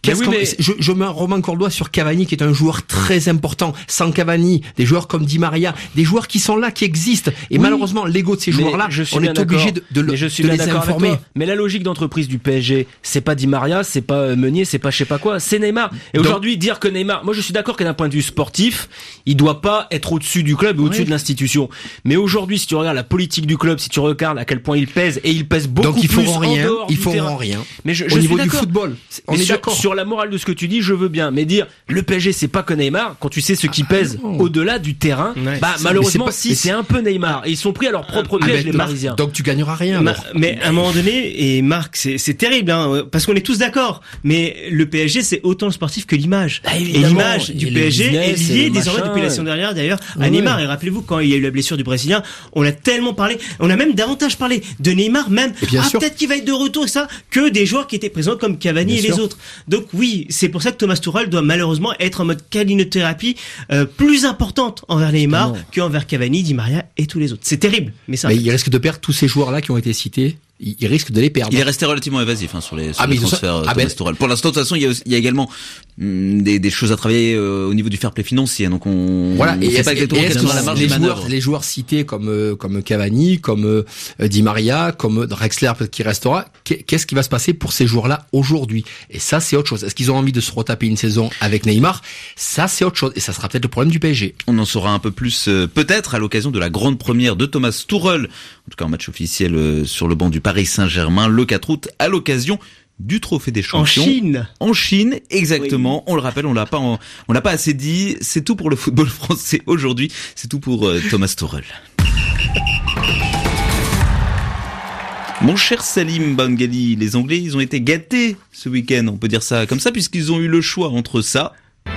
Speaker 3: je me remets encore le doigt sur Cavani, qui est un joueur très important. Sans Cavani, des joueurs comme Di Maria, des joueurs qui sont là, qui existent. Et malheureusement, l'ego de ces joueurs-là, on est obligé de les informer.
Speaker 4: Mais la logique d'entreprise du PSG, c'est pas Di Maria, c'est pas Meunier, c'est pas je sais pas quoi, c'est Neymar. Et aujourd'hui, dire que Neymar, moi je suis d'accord que d'un point de vue sportif, il doit pas être au-dessus du club, au-dessus de l'institution. Mais aujourd'hui, si tu regardes la politique du club, si tu regardes à quel point il pèse, et il pèse beaucoup plus en dehors du terrain. Mais je
Speaker 3: au niveau
Speaker 4: du
Speaker 3: football, on est d'accord.
Speaker 4: Sur la morale de ce que tu dis, je veux bien. Mais dire, le PSG, c'est pas que Neymar, quand tu sais ce qui pèse au-delà du terrain, malheureusement, c'est un peu Neymar. Et ils sont pris à leur propre piège, les Parisiens.
Speaker 3: Donc tu gagneras rien.
Speaker 8: Mais à un moment donné, et Marc, c'est terrible, parce qu'on est tous d'accord. Mais le PSG, c'est autant le sportif que l'image. Et l'image du PSG est liée désormais depuis la saison dernière, d'ailleurs, à Neymar. Et rappelez-vous, quand il y a eu la blessure du Brésilien, on a tellement parlé, on a même davantage paré de Neymar, même, peut-être qu'il va être de retour, ça, que des joueurs qui étaient présents comme Cavani et les autres. Donc oui, c'est pour ça que Thomas Tuchel doit malheureusement être en mode câlinothérapie plus importante envers Neymar qu'envers Cavani, Di Maria et tous les autres. C'est terrible, mais ça.
Speaker 3: Il risque de perdre tous ces joueurs-là qui ont été cités. Il risque de les perdre.
Speaker 2: Il est resté relativement évasif sur les transferts Thomas Tuchel. Pour l'instant, de toute façon, il y a également des choses à travailler au niveau du fair play financier. Donc
Speaker 3: sait pas exactement quelle sera la marge de manœuvre. Les joueurs cités comme Cavani, comme Di Maria, comme Drexler qui restera, qu'est-ce qui va se passer pour ces joueurs-là aujourd'hui? Et ça, c'est autre chose. Est-ce qu'ils ont envie de se retaper une saison avec Neymar? Ça, c'est autre chose. Et ça sera peut-être le problème du PSG.
Speaker 2: On en saura un peu plus peut-être à l'occasion de la grande première de Thomas Tuchel. En tout cas, en match officiel sur le banc du Paris Saint-Germain le 4 août à l'occasion du Trophée des Champions. En Chine, exactement. Oui. On le rappelle, on l'a pas assez dit. C'est tout pour le football français aujourd'hui. C'est tout pour Thomas Tuchel. Mon cher Salim Bangali, les Anglais, ils ont été gâtés ce week-end. On peut dire ça comme ça puisqu'ils ont eu le choix entre ça.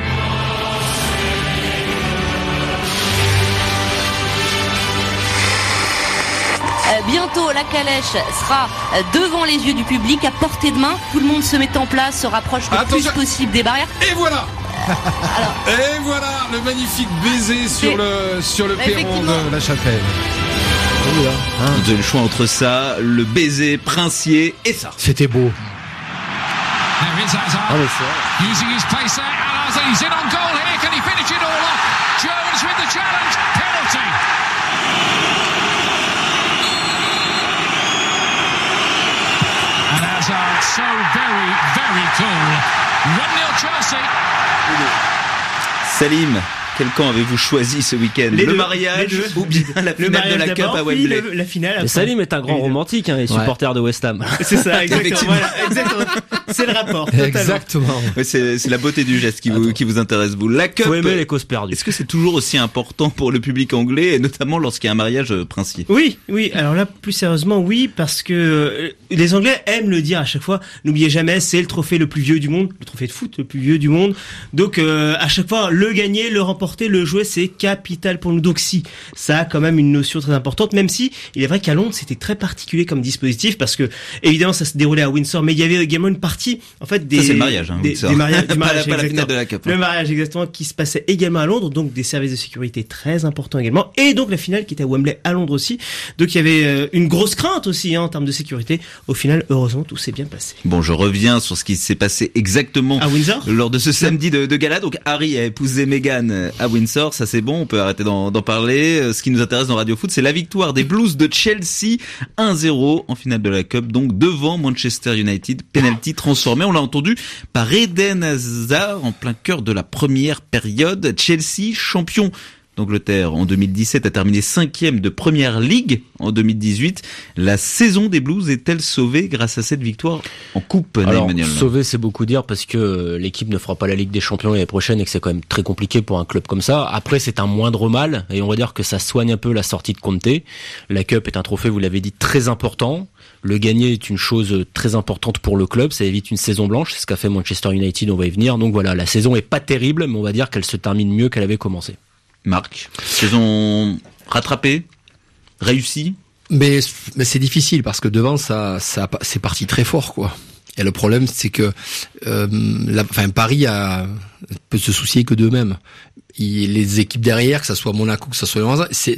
Speaker 11: Bientôt, la calèche sera devant les yeux du public, à portée de main. Tout le monde se met en place, se rapproche le plus possible des barrières.
Speaker 12: Et voilà. Et voilà le magnifique baiser sur le perron de la chapelle.
Speaker 2: Vous avez le choix entre ça, le baiser princier et ça.
Speaker 3: C'était beau.
Speaker 12: Using his pace there, and he's in on goal here. Can he finish it all off? Jones with the challenge, penalty. And Hazard, so very, very cool. 1-0 Chelsea.
Speaker 2: Salim, quel camp avez-vous choisi ce week-end? Le mariage ou bien la finale de la Cup à Wembley?
Speaker 8: La finale.
Speaker 4: Salim est un grand romantique, il est supporter de West Ham.
Speaker 8: C'est ça, exactement. Voilà, exactement. C'est le rapport. Totalement.
Speaker 3: Exactement.
Speaker 2: Ouais, c'est la beauté du geste qui vous intéresse, vous. La Cup.
Speaker 4: Faut aimer les causes perdues.
Speaker 2: Est-ce que c'est toujours aussi important pour le public anglais, et notamment lorsqu'il y a un mariage princier?
Speaker 8: Oui. Alors là, plus sérieusement, oui, parce que les Anglais aiment le dire à chaque fois. N'oubliez jamais, c'est le trophée le plus vieux du monde, le trophée de foot le plus vieux du monde. Donc à chaque fois, le gagner, le remporter, le jouer, c'est capital pour nous. Donc si, ça a quand même une notion très importante, même si il est vrai qu'à Londres, c'était très particulier comme dispositif, parce que évidemment, ça se déroulait à Windsor, mais il y avait également une partie, en fait, des...
Speaker 2: Ça, c'est le mariage,
Speaker 8: des mariages,
Speaker 2: pas la finale de la Cup.
Speaker 8: Le mariage, exactement, qui se passait également à Londres, donc des services de sécurité très importants également, et donc la finale qui était à Wembley à Londres aussi. Donc il y avait une grosse crainte aussi en termes de sécurité. Au final, heureusement, tout s'est bien passé.
Speaker 2: Bon, je reviens sur ce qui s'est passé exactement
Speaker 8: à Windsor
Speaker 2: lors de ce samedi de gala. Donc Harry a épousé Meghan à Windsor, ça c'est bon, on peut arrêter d'en parler. Ce qui nous intéresse dans Radio Foot, c'est la victoire des Blues de Chelsea 1-0 en finale de la Cup, donc devant Manchester United, penalty transformé. On l'a entendu par Eden Hazard en plein cœur de la première période. Chelsea, champion d'Angleterre en 2017, a terminé 5e de Première Ligue en 2018. La saison des Blues est-elle sauvée grâce à cette victoire en Coupe?
Speaker 4: Alors, sauvée, c'est beaucoup dire, parce que l'équipe ne fera pas la Ligue des Champions l'année prochaine et que c'est quand même très compliqué pour un club comme ça. Après, c'est un moindre mal, et on va dire que ça soigne un peu la sortie de Conte. La Cup est un trophée, vous l'avez dit, très important. Le gagner est une chose très importante pour le club, ça évite une saison blanche, c'est ce qu'a fait Manchester United, on va y venir. Donc voilà, la saison est pas terrible, mais on va dire qu'elle se termine mieux qu'elle avait commencé.
Speaker 2: Marc, saison rattrapée, réussie?
Speaker 3: Mais c'est difficile, parce que devant c'est parti très fort, quoi. Et le problème, c'est que Paris peut se soucier que d'eux-mêmes. Les équipes derrière, que ça soit Monaco, que ça soit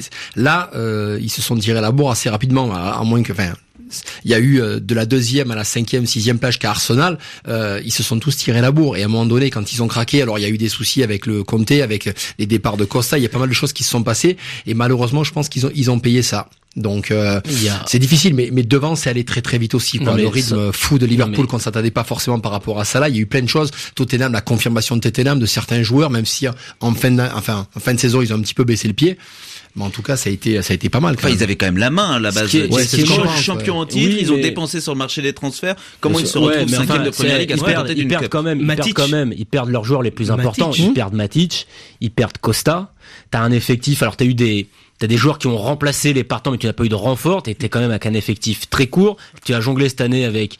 Speaker 3: ils se sont tirés la bourre assez rapidement, à moins que, il y a eu de la 2e à la 5e, 6e plage qu'à Arsenal, ils se sont tous tirés la bourre, et à un moment donné, quand ils ont craqué, alors il y a eu des soucis avec le Conte, avec les départs de Costa, il y a pas mal de choses qui se sont passées, et malheureusement, je pense qu'ils ont payé ça. Donc c'est difficile, mais devant c'est allé très très vite aussi, quoi. Le rythme fou de Liverpool qu'on s'attendait pas forcément par rapport à ça là. Il y a eu plein de choses. Tottenham, la confirmation de Tottenham, de certains joueurs, même si en fin de saison ils ont un petit peu baissé le pied. Mais en tout cas, ça a été pas mal.
Speaker 2: Ils avaient quand même la main à la base. C'est champion en titre. Ils ont dépensé sur le marché des transferts. Comment ils se retrouvent 5e de Première Ligue?
Speaker 4: Ils perdent quand même. Ils perdent leurs joueurs les plus importants. Ils perdent Matic, ils perdent Costa. T'as un effectif. Alors t'as des joueurs qui ont remplacé les partants, mais tu n'as pas eu de renfort. T'es quand même avec un effectif très court. Tu as jonglé cette année avec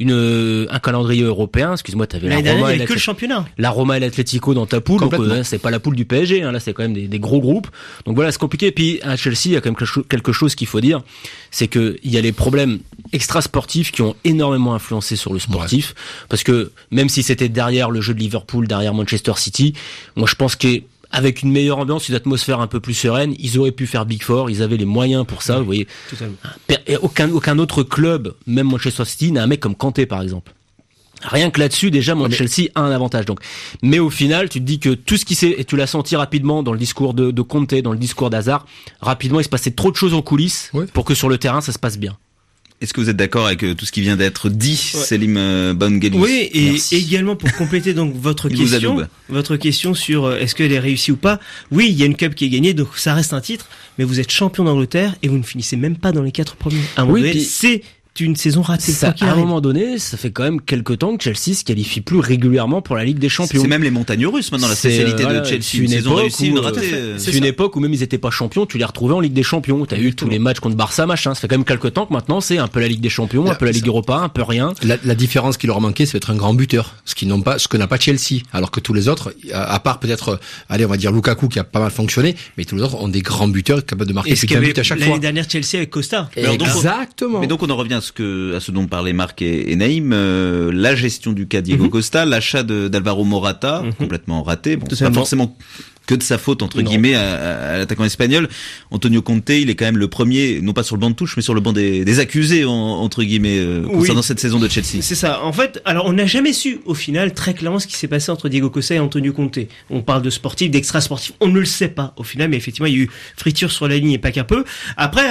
Speaker 4: un calendrier européen. Excuse-moi, t'avais la Roma,
Speaker 8: que le championnat.
Speaker 4: La Roma et l'Atlético dans ta poule. Donc c'est pas la poule du PSG. Là, c'est quand même des gros groupes. Donc voilà, c'est compliqué. Et puis à Chelsea, il y a quand même quelque chose qu'il faut dire, c'est que il y a les problèmes extra-sportifs qui ont énormément influencé sur le sportif. Parce que même si c'était derrière le jeu de Liverpool, derrière Manchester City, moi je pense qu'avec une meilleure ambiance, une atmosphère un peu plus sereine, ils auraient pu faire Big Four, ils avaient les moyens pour ça, vous voyez. Et aucun autre club, même Manchester City, n'a un mec comme Kanté par exemple. Rien que là-dessus, déjà, Chelsea a un avantage. Donc, mais au final, tu te dis que tout ce qui s'est, et tu l'as senti rapidement dans le discours de Conte, dans le discours d'Hazard, rapidement, il se passait trop de choses en coulisses pour que sur le terrain, ça se passe bien.
Speaker 2: Est-ce que vous êtes d'accord avec tout ce qui vient d'être dit, Salim Bongelis?
Speaker 8: Oui, et également pour compléter donc votre question sur est-ce qu'elle est réussie ou pas. Oui, il y a une cup qui est gagnée, donc ça reste un titre, mais vous êtes champion d'Angleterre et vous ne finissez même pas dans les 4 premiers. À un moment donné, c'est une saison ratée.
Speaker 4: À un moment donné, ça fait quand même quelques temps que Chelsea se qualifie plus régulièrement pour la Ligue des Champions.
Speaker 2: C'est même les montagnes russes maintenant, la spécialité de Chelsea. Une saison réussie, une ratée.
Speaker 4: C'est une époque où même ils étaient pas champions, tu les retrouvais en Ligue des Champions. T'as eu tous les matchs contre Barça, machin. Ça fait quand même quelques temps que maintenant c'est un peu la Ligue des Champions, un peu la Ligue Europa, un peu rien.
Speaker 3: La différence qui leur a manqué, c'est d'être un grand buteur. Ce que n'a pas Chelsea. Alors que tous les autres, à part peut-être, on va dire Lukaku qui a pas mal fonctionné, mais tous les autres ont des grands buteurs capables de marquer plus d'un but à chaque fois.
Speaker 8: L'année dernière, Chelsea avec Costa.
Speaker 3: Exactement.
Speaker 2: Mais donc on en revient à ce dont parlaient Marc et Naïm, la gestion du cas Diego Costa, l'achat d'Alvaro Morata, complètement raté. Bon, c'est pas forcément que de sa faute, entre guillemets, à l'attaquant espagnol. Antonio Conte, il est quand même le premier, non pas sur le banc de touche, mais sur le banc des accusés, entre guillemets, concernant cette saison de Chelsea.
Speaker 8: C'est ça. En fait, alors on n'a jamais su, au final, très clairement ce qui s'est passé entre Diego Costa et Antonio Conte. On parle de sportif, d'extra-sportif. On ne le sait pas, au final, mais effectivement, il y a eu friture sur la ligne et pas qu'un peu. Après,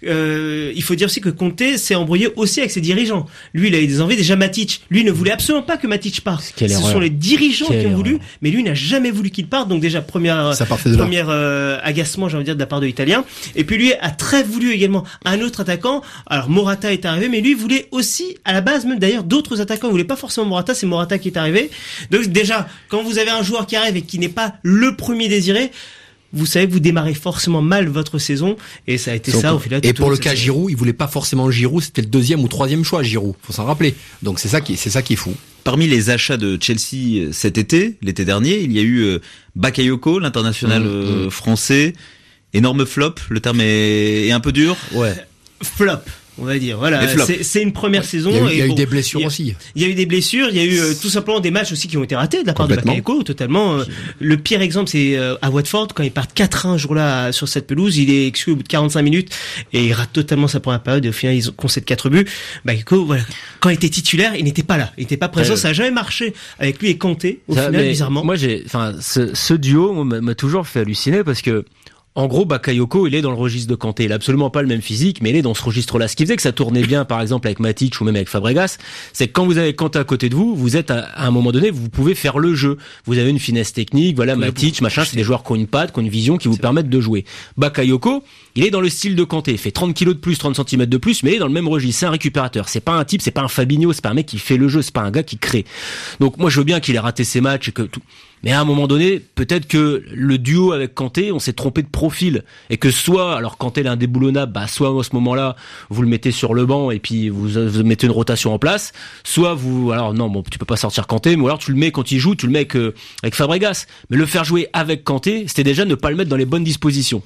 Speaker 8: il faut dire aussi que Conte s'est embrouillé aussi avec ses dirigeants. Lui, il a eu des envies. Déjà, Matic, lui, ne voulait absolument pas que Matic parte. Ce sont les dirigeants qui ont voulu, mais lui n'a jamais voulu qu'il parte. Donc déjà, premier agacement, j'ai envie de dire, de la part de l'Italien. Et puis lui a très voulu également un autre attaquant. Alors Morata est arrivé, mais lui voulait aussi, à la base même d'ailleurs, d'autres attaquants. Il voulait pas forcément Morata, c'est Morata qui est arrivé. Donc déjà, quand vous avez un joueur qui arrive et qui n'est pas le premier désiré, vous savez que vous démarrez forcément mal votre saison, et ça a été ça au final.
Speaker 3: Et pour le cas Giroud, il voulait pas forcément Giroud, c'était le deuxième ou troisième choix Giroud, faut s'en rappeler. Donc c'est ça qui est fou.
Speaker 2: Parmi les achats de Chelsea l'été dernier, il y a eu Bakayoko, l'international français. Énorme flop, le terme est un peu dur.
Speaker 8: Ouais. Flop. On va dire, voilà, c'est une première saison.
Speaker 3: Il y a eu des blessures aussi.
Speaker 8: Il y a eu des blessures, il y a eu tout simplement des matchs aussi qui ont été ratés de la part de Bakayoko, totalement. Le pire exemple, c'est à Watford, quand ils partent 4-1 ce jour-là sur cette pelouse, il est exclu au bout de 45 minutes et il rate totalement sa première période et au final, ils concèdent 4 buts. Bakayoko, voilà, quand il était titulaire, il n'était pas là, il n'était pas présent, ça a jamais marché avec lui et Kanté, au final, bizarrement.
Speaker 4: Moi, ce duo m'a toujours fait halluciner parce que en gros, Bakayoko, il est dans le registre de Kanté. Il a absolument pas le même physique, mais il est dans ce registre-là. Ce qui faisait que ça tournait bien, par exemple, avec Matic ou même avec Fabregas, c'est que quand vous avez Kanté à côté de vous, vous êtes à un moment donné, vous pouvez faire le jeu. Vous avez une finesse technique, voilà, Matic, machin, c'est des joueurs qui ont une patte, qui ont une vision, qui vous permettent de jouer. Bakayoko, il est dans le style de Kanté. Il fait 30 kilos de plus, 30 cm de plus, mais il est dans le même registre. C'est un récupérateur. C'est pas un type, c'est pas un Fabinho, c'est pas un mec qui fait le jeu, c'est pas un gars qui crée. Donc, moi, je veux bien qu'il ait raté ses matchs et que tout. Mais à un moment donné, peut-être que le duo avec Kanté, on s'est trompé de profil. Et que soit, alors Kanté est indéboulonnable, soit à ce moment-là, vous le mettez sur le banc et puis vous mettez une rotation en place. Soit alors non, bon, tu peux pas sortir Kanté, mais alors tu le mets quand il joue, tu le mets avec Fabregas. Mais le faire jouer avec Kanté, c'était déjà ne pas le mettre dans les bonnes dispositions.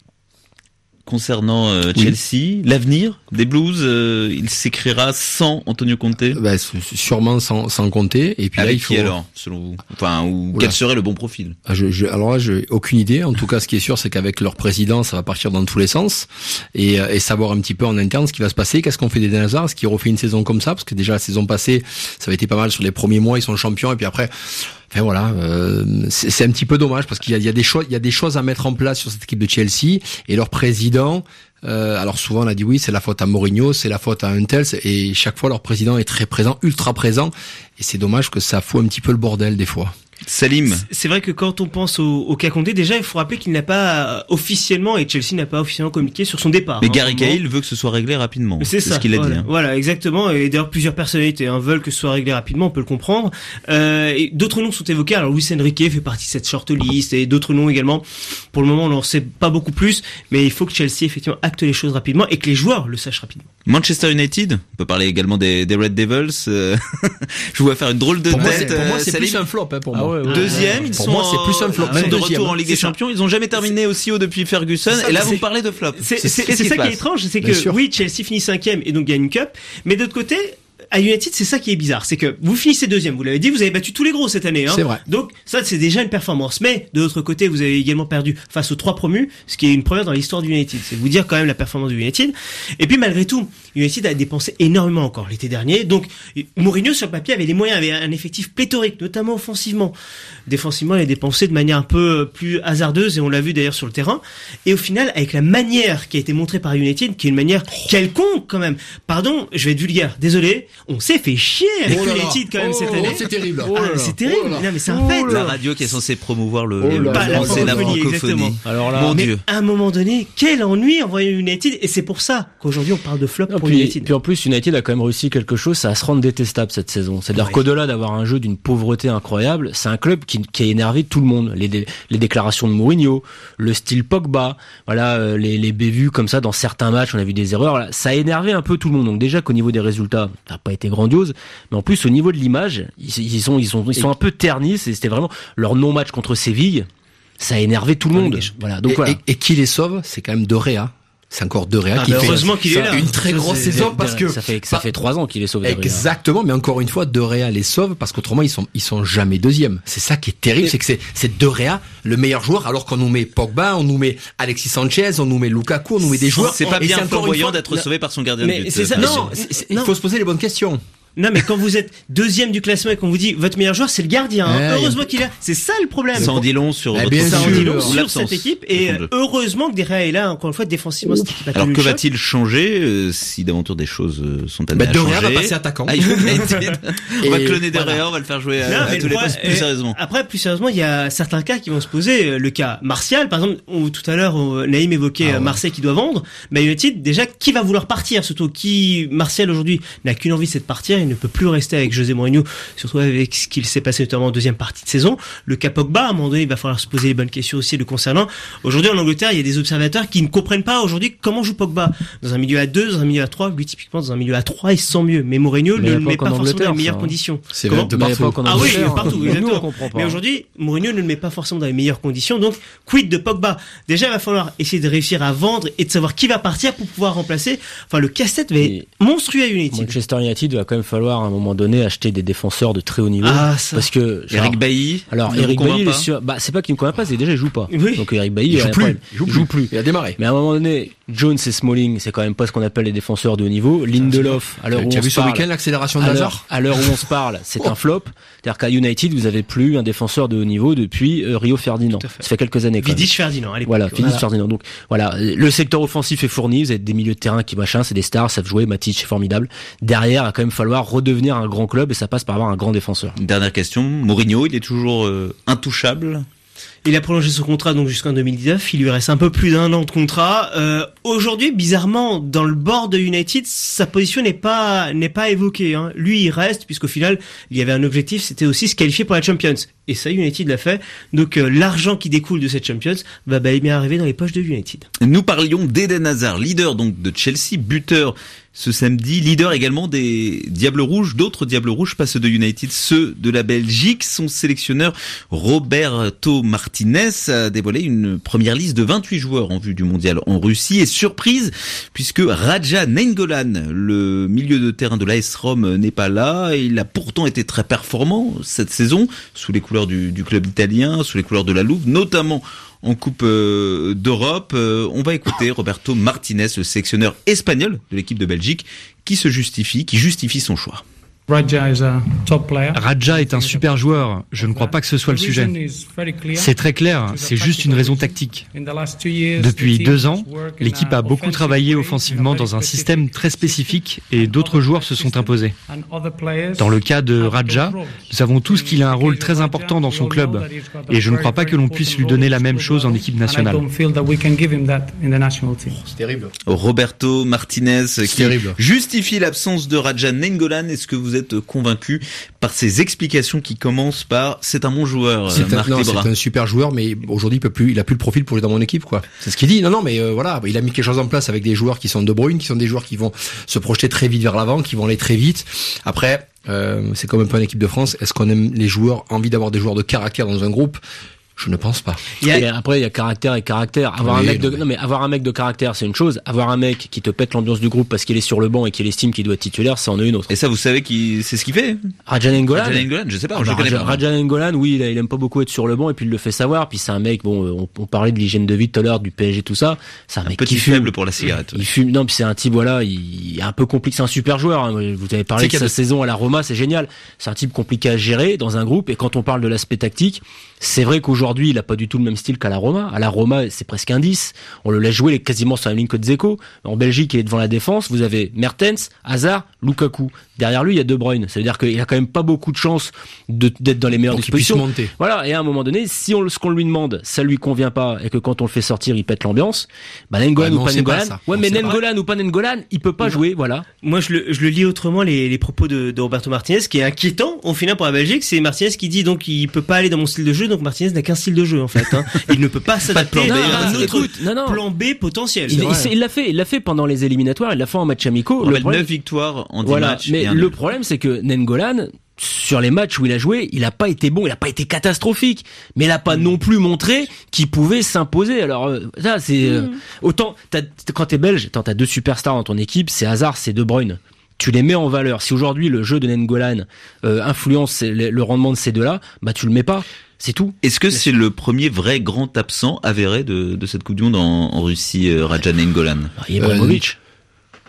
Speaker 2: Concernant Chelsea, l'avenir des Blues, il s'écrira sans Antonio Conte.
Speaker 3: Sûrement sans Conte. Et puis
Speaker 2: avec
Speaker 3: là, il faut.
Speaker 2: Qui alors, selon vous, quel serait le bon profil?
Speaker 3: Alors là, j'ai aucune idée. En tout cas, ce qui est sûr, c'est qu'avec leur président, ça va partir dans tous les sens et savoir un petit peu en interne ce qui va se passer. Qu'est-ce qu'on fait d'Eden Hazard? Est-ce qu'il refait une saison comme ça? Parce que déjà la saison passée, ça avait été pas mal sur les premiers mois, ils sont champions et puis après. Enfin voilà, c'est un petit peu dommage parce qu'il y a des choses à mettre en place sur cette équipe de Chelsea et leur président. Alors souvent on a dit oui, c'est la faute à Mourinho, c'est la faute à Huntels et chaque fois leur président est très présent, ultra présent et c'est dommage que ça fout un petit peu le bordel des fois.
Speaker 2: Salim.
Speaker 8: C'est vrai que quand on pense au cas Condé, déjà il faut rappeler qu'il n'a pas officiellement, et Chelsea n'a pas officiellement communiqué sur son départ.
Speaker 2: Mais Gary Cahill veut que ce soit réglé rapidement.
Speaker 8: C'est ça,
Speaker 2: ce qu'il a dit.
Speaker 8: Voilà, exactement. Et d'ailleurs plusieurs personnalités veulent que ce soit réglé rapidement, on peut le comprendre. Et d'autres noms sont évoqués. Alors Luis Enrique fait partie de cette shortlist et d'autres noms également. Pour le moment, on n'en sait pas beaucoup plus, mais il faut que Chelsea effectivement acte les choses rapidement et que les joueurs le sachent rapidement.
Speaker 2: Manchester United, on peut parler également des Red Devils. Je vous vois faire une drôle de tête.
Speaker 3: Pour moi, c'est plus un flop pour moi.
Speaker 2: Deuxième, ils sont
Speaker 3: c'est plus un flop.
Speaker 2: Même de retour en Ligue des Champions. Ils ont jamais terminé aussi haut depuis Ferguson. Et là, vous parlez de flop.
Speaker 8: C'est ça qui est étrange, c'est que oui, Chelsea finit 5e et donc gagne une cup, mais d'autre côté, à United, c'est ça qui est bizarre, c'est que vous finissez 2e, vous l'avez dit, vous avez battu tous les gros cette année,
Speaker 3: C'est vrai.
Speaker 8: Donc ça, c'est déjà une performance. Mais de l'autre côté, vous avez également perdu face aux 3 promus, ce qui est une première dans l'histoire du United. C'est vous dire quand même la performance du United. Et puis malgré tout, United a dépensé énormément encore l'été dernier. Donc Mourinho sur le papier avait les moyens, avait un effectif pléthorique, notamment offensivement. Défensivement, il a dépensé de manière un peu plus hasardeuse et on l'a vu d'ailleurs sur le terrain. Et au final, avec la manière qui a été montrée par United, qui est une manière quelconque quand même. Pardon, je vais être vulgaire, désolé. On s'est fait chier avec United quand même cette année.
Speaker 3: C'est terrible.
Speaker 8: C'est terrible. Non mais c'est un fait.
Speaker 2: La radio qui est censée promouvoir la francophonie.
Speaker 8: Alors là,
Speaker 2: mon
Speaker 8: mais
Speaker 2: Dieu.
Speaker 8: À un moment donné, quel ennui envoyer United, et c'est pour ça qu'aujourd'hui on parle de flop pour United.
Speaker 4: Puis en plus, United a quand même réussi quelque chose, ça va se rendre détestable cette saison. C'est-à-dire qu'au-delà d'avoir un jeu d'une pauvreté incroyable, c'est un club qui a énervé tout le monde. Les déclarations de Mourinho, le style Pogba, voilà, les bévues comme ça dans certains matchs, on a vu des erreurs. Voilà, ça a énervé un peu tout le monde. Donc déjà qu'au niveau des résultats, ça n'a pas été grandiose, mais en plus au niveau de l'image, ils sont un peu ternis. C'était vraiment leur non-match contre Séville, ça a énervé tout le monde. Voilà. Donc
Speaker 3: et qui les sauve, c'est quand même De Gea. C'est encore De Gea qui
Speaker 8: heureusement qu'il est là.
Speaker 3: Une très grosse saison parce que
Speaker 4: ça fait 3 ans qu'il est sauvé.
Speaker 3: Exactement, mais encore une fois, De Gea les sauve parce qu'autrement ils sont jamais deuxième. C'est ça qui est terrible, c'est que c'est De Gea le meilleur joueur, alors qu'on nous met Pogba, on nous met Alexis Sanchez, on nous met Lukaku, on nous met des joueurs.
Speaker 2: C'est pas bien flamboyant d'être sauvé par son gardien de but.
Speaker 3: C'est ça. Non, il faut se poser les bonnes questions.
Speaker 8: Non, mais quand vous êtes deuxième du classement et qu'on vous dit votre meilleur joueur, c'est le gardien. Heureusement qu'il est là. C'est ça le problème.
Speaker 2: Ça en dit long sur
Speaker 8: cette équipe. Et heureusement que derrière est là, encore une fois, défensivement, cette équipe a
Speaker 2: alors que va-t-il changer si d'aventure des choses sont amenées à changer?
Speaker 3: Derrière va passer attaquant.
Speaker 2: On va cloner derrière, on va le faire jouer à tous les postes plus sérieusement.
Speaker 8: Après, plus sérieusement, il y a certains cas qui vont se poser. Le cas Martial, par exemple, tout à l'heure, Naïm évoquait Marseille qui doit vendre. Mais United, déjà, qui va vouloir partir? Surtout Martial aujourd'hui n'a qu'une envie, c'est de partir. Il ne peut plus rester avec José Mourinho, surtout avec ce qu'il s'est passé notamment en deuxième partie de saison. Le cas Pogba, à un moment donné, il va falloir se poser les bonnes questions aussi le concernant. Aujourd'hui, en Angleterre, il y a des observateurs qui ne comprennent pas aujourd'hui comment joue Pogba. Dans un milieu à 2, dans un milieu à 3, lui typiquement dans un milieu à 3, il se sent mieux. Mais Mourinho ne le met pas forcément dans les meilleures conditions.
Speaker 3: C'est vrai, partout.
Speaker 8: Ah oui, partout, exactement. Mais aujourd'hui, Mourinho ne le met pas forcément dans les meilleures conditions. Donc, quid de Pogba? Déjà, il va falloir essayer de réussir à vendre et de savoir qui va partir pour pouvoir remplacer. Enfin, le casse-tête va être monstrueux à United.
Speaker 4: Manchester United va quand même falloir à un moment donné acheter des défenseurs de très haut niveau. Parce que
Speaker 2: Eric Bailly.
Speaker 4: Alors Eric Bailly, c'est pas qu'il ne convainc pas, c'est déjà il joue pas.
Speaker 8: Oui.
Speaker 4: Donc Eric Bailly,
Speaker 3: il joue plus. Il a démarré.
Speaker 4: Mais à un moment donné, Jones et Smalling, c'est quand même pas ce qu'on appelle les défenseurs de haut niveau. Lindelof, à l'heure où on se parle. Tu as vu
Speaker 3: ce week-end l'accélération de Hazard?
Speaker 4: À l'heure où on se parle, c'est un flop. C'est-à-dire qu'à United, vous avez plus un défenseur de haut niveau depuis Rio Ferdinand. Ça fait quelques années.
Speaker 8: Vidic Ferdinand, allez.
Speaker 4: Voilà, Vidic Ferdinand. Donc voilà, le secteur offensif est fourni. Vous avez des milieux de terrain qui c'est des stars, savent jouer. Matic, c'est formidable. Derrière, il va quand même falloir redevenir un grand club et ça passe par avoir un grand défenseur.
Speaker 2: Dernière question, Mourinho, il est toujours intouchable?
Speaker 8: Il a prolongé son contrat donc jusqu'en 2019. Il lui reste un peu plus d'1 an de contrat. Aujourd'hui, bizarrement, dans le board de United, sa position n'est pas évoquée. Hein. Lui, il reste puisqu'au final, il y avait un objectif, c'était aussi se qualifier pour la Champions. Et ça, United l'a fait. Donc l'argent qui découle de cette Champions va bel et bien arriver dans les poches de United.
Speaker 2: Nous parlions d'Eden Hazard, leader donc de Chelsea, buteur ce samedi, leader également des Diables Rouges, d'autres Diables Rouges, pas ceux de United, ceux de la Belgique. Son sélectionneur Roberto Martinez a dévoilé une première liste de 28 joueurs en vue du mondial en Russie. Et surprise, puisque Radja Nainggolan, le milieu de terrain de l'AS Rome, n'est pas là. Il a pourtant été très performant cette saison, sous les couleurs du club italien, sous les couleurs de la Louve, notamment en Coupe d'Europe. On va écouter Roberto Martinez, le sélectionneur espagnol de l'équipe de Belgique, qui justifie son choix.
Speaker 10: Radja est un super joueur, je ne crois pas que ce soit le sujet. C'est très clair, c'est juste une raison tactique. Depuis 2 ans, l'équipe a beaucoup travaillé offensivement dans un système très spécifique et d'autres joueurs se sont imposés. Dans le cas de Radja, nous savons tous qu'il a un rôle très important dans son club et je ne crois pas que l'on puisse lui donner la même chose en équipe nationale.
Speaker 3: C'est terrible.
Speaker 2: Roberto Martinez qui justifie l'absence de Radja Nainggolan. Est-ce que vous êtes convaincu par ses explications qui commencent par c'est un bon joueur?
Speaker 3: C'est un super joueur, mais aujourd'hui il a plus le profil pour jouer dans mon équipe, quoi. C'est ce qu'il dit. Non, mais voilà, il a mis quelque chose en place avec des joueurs qui sont De Bruyne, qui sont des joueurs qui vont se projeter très vite vers l'avant, qui vont aller très vite. Après, c'est comme un peu en équipe de France. Est-ce qu'on aime les joueurs, envie d'avoir des joueurs de caractère dans un groupe? Je ne pense pas.
Speaker 4: Après, il y a caractère et caractère. Avoir un mec de caractère, c'est une chose. Avoir un mec qui te pète l'ambiance du groupe parce qu'il est sur le banc et qu'il estime qu'il doit être titulaire, c'est en une autre.
Speaker 2: Et ça, vous savez c'est ce qu'il fait?
Speaker 4: Radja Nainggolan,
Speaker 2: je sais pas.
Speaker 4: Radja Nainggolan, oui, il aime pas beaucoup être sur le banc et puis il le fait savoir. Puis c'est un mec, on parlait de l'hygiène de vie tout à l'heure, du PSG, tout ça. C'est un mec
Speaker 2: qui fume. Faible pour la cigarette.
Speaker 4: Il fume. Non, puis c'est un type, voilà, il est un peu compliqué. C'est un super joueur. Hein. Vous avez parlé de sa saison à la Roma, c'est génial. C'est un type compliqué à gérer dans un groupe. Et quand on parle de l'aspect tactique, c'est vrai qu'aujourd'hui, il a pas du tout le même style qu'à la Roma. À la Roma, c'est presque un 10. On le laisse jouer quasiment sur la ligne que Dzeko. En Belgique, il est devant la défense. Vous avez Mertens, Hazard, Lukaku. Derrière lui, il y a De Bruyne. Ça veut dire qu'il a quand même pas beaucoup de chances d'être dans les meilleures dispositions. Voilà. Et à un moment donné, si ce qu'on lui demande, ça lui convient pas et que quand on le fait sortir, il pète l'ambiance, Nainggolan ou pas Nainggolan. Mais Nainggolan ou pas Nainggolan, il peut pas jouer, voilà.
Speaker 8: Moi, je le lis autrement, les propos de Roberto Martinez, qui est inquiétant, au final, pour la Belgique. C'est Martinez qui dit, donc, il peut pas aller dans mon style de jeu, donc Martinez n'a qu'un style de jeu, en fait, hein. Il ne peut pas s'adapter à un autre plan B potentiel.
Speaker 4: Il l'a fait pendant les éliminatoires, il l'a fait en match amicaux.
Speaker 2: 9 victoires en 10 matchs.
Speaker 4: Mais le problème, c'est que Nainggolan, sur les matchs où il a joué, il a pas été bon, il a pas été catastrophique, mais il a pas non plus montré qu'il pouvait s'imposer. Alors ça, c'est autant quand t'es belge, t'as 2 superstars dans ton équipe, c'est Hazard, c'est De Bruyne. Tu les mets en valeur. Si aujourd'hui le jeu de Nainggolan influence le rendement de ces deux-là, bah tu le mets pas. C'est tout.
Speaker 2: Est-ce que c'est le premier vrai grand absent avéré de cette Coupe du Monde en Russie, Radja Nainggolan?
Speaker 4: Ibrahimovic.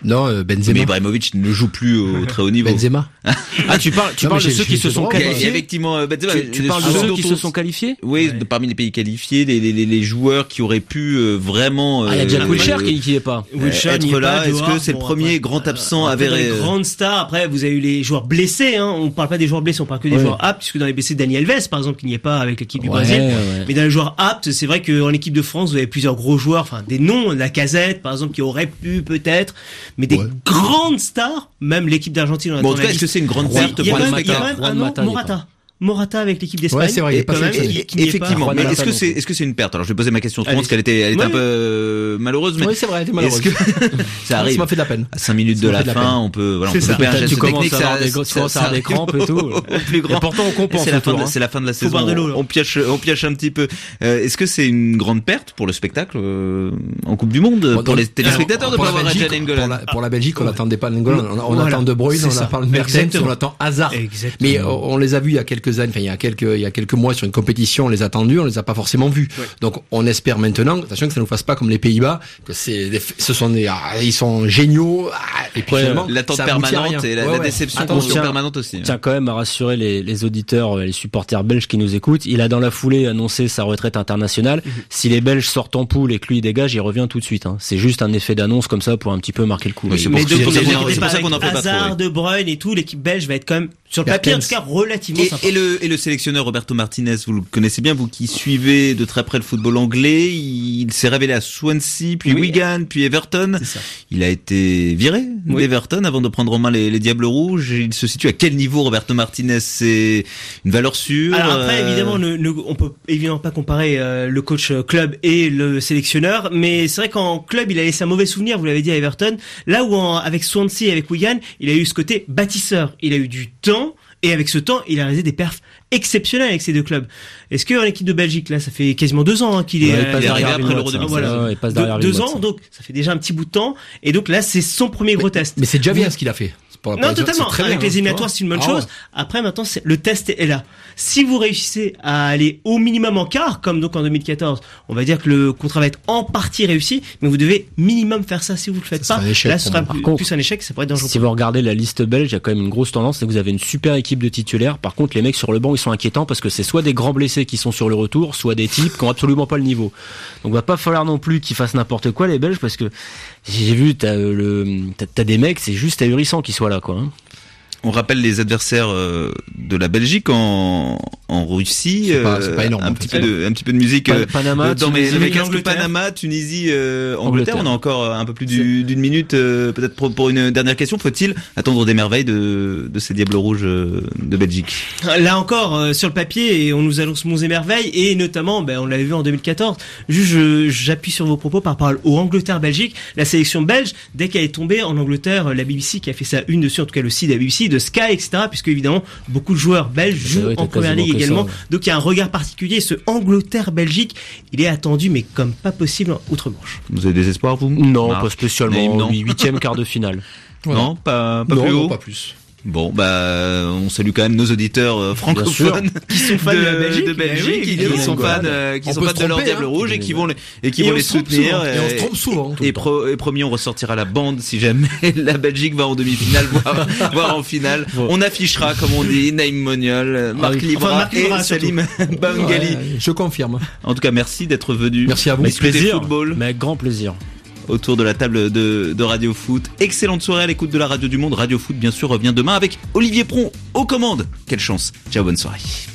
Speaker 3: Non, Benzema.
Speaker 2: Mais Ibrahimovic ne joue plus au très haut niveau.
Speaker 3: Benzema.
Speaker 4: Tu parles de ceux qui se sont qualifiés.
Speaker 2: Effectivement, Benzema.
Speaker 4: Tu parles de ceux qui se sont qualifiés?
Speaker 2: Oui, parmi les pays qualifiés, les joueurs qui auraient pu vraiment.
Speaker 4: Il y a Jack Wilshere qui n'y est pas.
Speaker 2: Être là. Est-ce que c'est le premier grand absent avéré?
Speaker 8: Grande star. Après, vous avez eu les joueurs blessés. On parle pas des joueurs blessés, on parle que des joueurs aptes, puisque dans les blessés, Dani Alves, par exemple, qui n'y est pas avec l'équipe du Brésil. Mais dans les joueurs aptes, c'est vrai qu'en équipe de France, vous avez plusieurs gros joueurs, enfin des noms, Lacazette, par exemple, qui auraient pu peut-être, mais des grandes stars, même l'équipe d'Argentine.
Speaker 2: Bon, en tout cas, est-ce que c'est une grande perte pour
Speaker 8: le Il y a quand même un nom, Morata avec l'équipe d'Espagne.
Speaker 3: Ouais, c'est vrai, il est pas
Speaker 2: effectivement. Mais est-ce que c'est une perte? Alors, je vais poser ma question autrement parce qu'elle était un peu malheureuse, mais.
Speaker 3: Oui, c'est vrai, elle était malheureuse.
Speaker 2: Ça arrive.
Speaker 3: Ça m'a fait de la peine.
Speaker 2: À 5 minutes de la fin, on peut, voilà,
Speaker 4: tu commences à avoir des crampes et tout.
Speaker 2: Plus grand.
Speaker 4: Et pourtant, on compense.
Speaker 2: C'est la fin de la saison. On pioche un petit peu. Est-ce que c'est une grande perte pour le spectacle, en Coupe du Monde, pour les téléspectateurs de pas avoir Adrian Nainggolan?
Speaker 3: Pour la Belgique, on n'attendait pas Nainggolan. On attend De Bruyne, on attend Mertens, on attend Hazard. Mais on les a vus il y a quelques années, il y a quelques mois sur une compétition, on les a attendus, on les a pas forcément vus. Donc on espère maintenant, attention que ça nous fasse pas comme les Pays-Bas, que ils sont géniaux, et puis
Speaker 2: l'attente permanente et la déception permanente aussi.
Speaker 4: Tiens quand même à rassurer les auditeurs, les supporters belges qui nous écoutent, il a dans la foulée annoncé sa retraite internationale. Si les Belges sortent en poule et que lui dégage, il revient tout de suite. C'est juste un effet d'annonce comme ça pour un petit peu marquer le coup.
Speaker 2: Mais c'est pour ça qu'on en fait pas trop.
Speaker 8: Hazard, De Bruyne et tout, l'équipe belge va être quand même sur le papier en tout cas relativement sympa.
Speaker 2: Et le sélectionneur Roberto Martinez, vous le connaissez bien, vous qui suivez de très près le football anglais, il s'est révélé à Swansea, puis Wigan, puis Everton. Il a été viré d'Everton avant de prendre en main les Diables Rouges. Il se situe à quel niveau, Roberto Martinez? C'est une valeur sûre?
Speaker 8: Alors après, évidemment, on peut évidemment pas comparer le coach club et le sélectionneur, mais c'est vrai qu'en club, il a laissé un mauvais souvenir, vous l'avez dit, à Everton. Là où avec Swansea, avec Wigan, il a eu ce côté bâtisseur. Il a eu du temps. Et avec ce temps, il a réalisé des perfs exceptionnels avec ces deux clubs. Est-ce que l'équipe de Belgique, là, ça fait quasiment 2 ans qu'il est
Speaker 2: arrivé après l'Euro 2016.
Speaker 8: Voilà.
Speaker 4: Il passe derrière
Speaker 8: 2 ans, donc ça fait déjà un petit bout de temps. Et donc là, c'est son premier gros test.
Speaker 3: Mais c'est déjà bien ce qu'il a fait.
Speaker 8: Non, totalement. Avec les éliminatoires, c'est une bonne chose. Après, maintenant, le test est là. Si vous réussissez à aller au minimum en quart, comme donc en 2014, on va dire que le contrat va être en partie réussi, mais vous devez minimum faire ça. Si vous le faites pas, là, ce sera plus un échec, ça pourrait être dangereux.
Speaker 4: Si vous regardez la liste belge, il y a quand même une grosse tendance, c'est que vous avez une super équipe de titulaires. Par contre, les mecs sur le banc, ils sont inquiétants parce que c'est soit des grands blessés qui sont sur le retour, soit des types qui ont absolument pas le niveau. Donc, va pas falloir non plus qu'ils fassent n'importe quoi, les Belges, parce que j'ai vu, t'as des mecs, c'est juste ahurissant qu'ils soient là, quoi.
Speaker 2: On rappelle les adversaires de la Belgique en Russie.
Speaker 3: C'est pas énorme.
Speaker 2: Un petit peu de musique.
Speaker 4: Panama,
Speaker 2: Panama, Tunisie, Angleterre. On a encore un peu plus d'une minute, peut-être pour une dernière question. Faut-il attendre des merveilles de ces Diables Rouges de Belgique?
Speaker 8: Là encore, sur le papier, on nous annonce monts et merveilles, et notamment, on l'avait vu en 2014. J'appuie sur vos propos par rapport au Angleterre-Belgique. La sélection belge, dès qu'elle est tombée en Angleterre, la BBC qui a fait sa une dessus, en tout cas le site de la BBC, de Sky, etc., puisque évidemment beaucoup de joueurs belges jouent en première ligue également, donc il y a un regard particulier. Ce Angleterre-Belgique, il est attendu mais comme pas possible outre-Manche.
Speaker 2: Vous avez des espoirs, vous?
Speaker 4: Non, pas spécialement. 8e quart de finale.
Speaker 2: Non, pas plus haut.
Speaker 3: Pas plus.
Speaker 2: Bon, on salue quand même nos auditeurs francophones
Speaker 8: qui sont fans de
Speaker 2: Belgique, qui sont fans de leurs Diables Rouges et qui vont les soutenir.
Speaker 3: Et on se trompe souvent.
Speaker 2: Et promis, on ressortira la bande si jamais la Belgique va en demi-finale, voire en finale. On affichera, comme on dit, Naïm Moniol, Marc Libra et Salim Bangali.
Speaker 3: Je confirme.
Speaker 2: En tout cas, merci d'être venu.
Speaker 3: Merci à vous.
Speaker 4: Avec plaisir. Mais avec grand plaisir.
Speaker 2: Autour de la table de Radio Foot. Excellente soirée à l'écoute de la radio du monde. Radio Foot, bien sûr, revient demain avec Olivier Pron aux commandes. Quelle chance. Ciao, bonne soirée.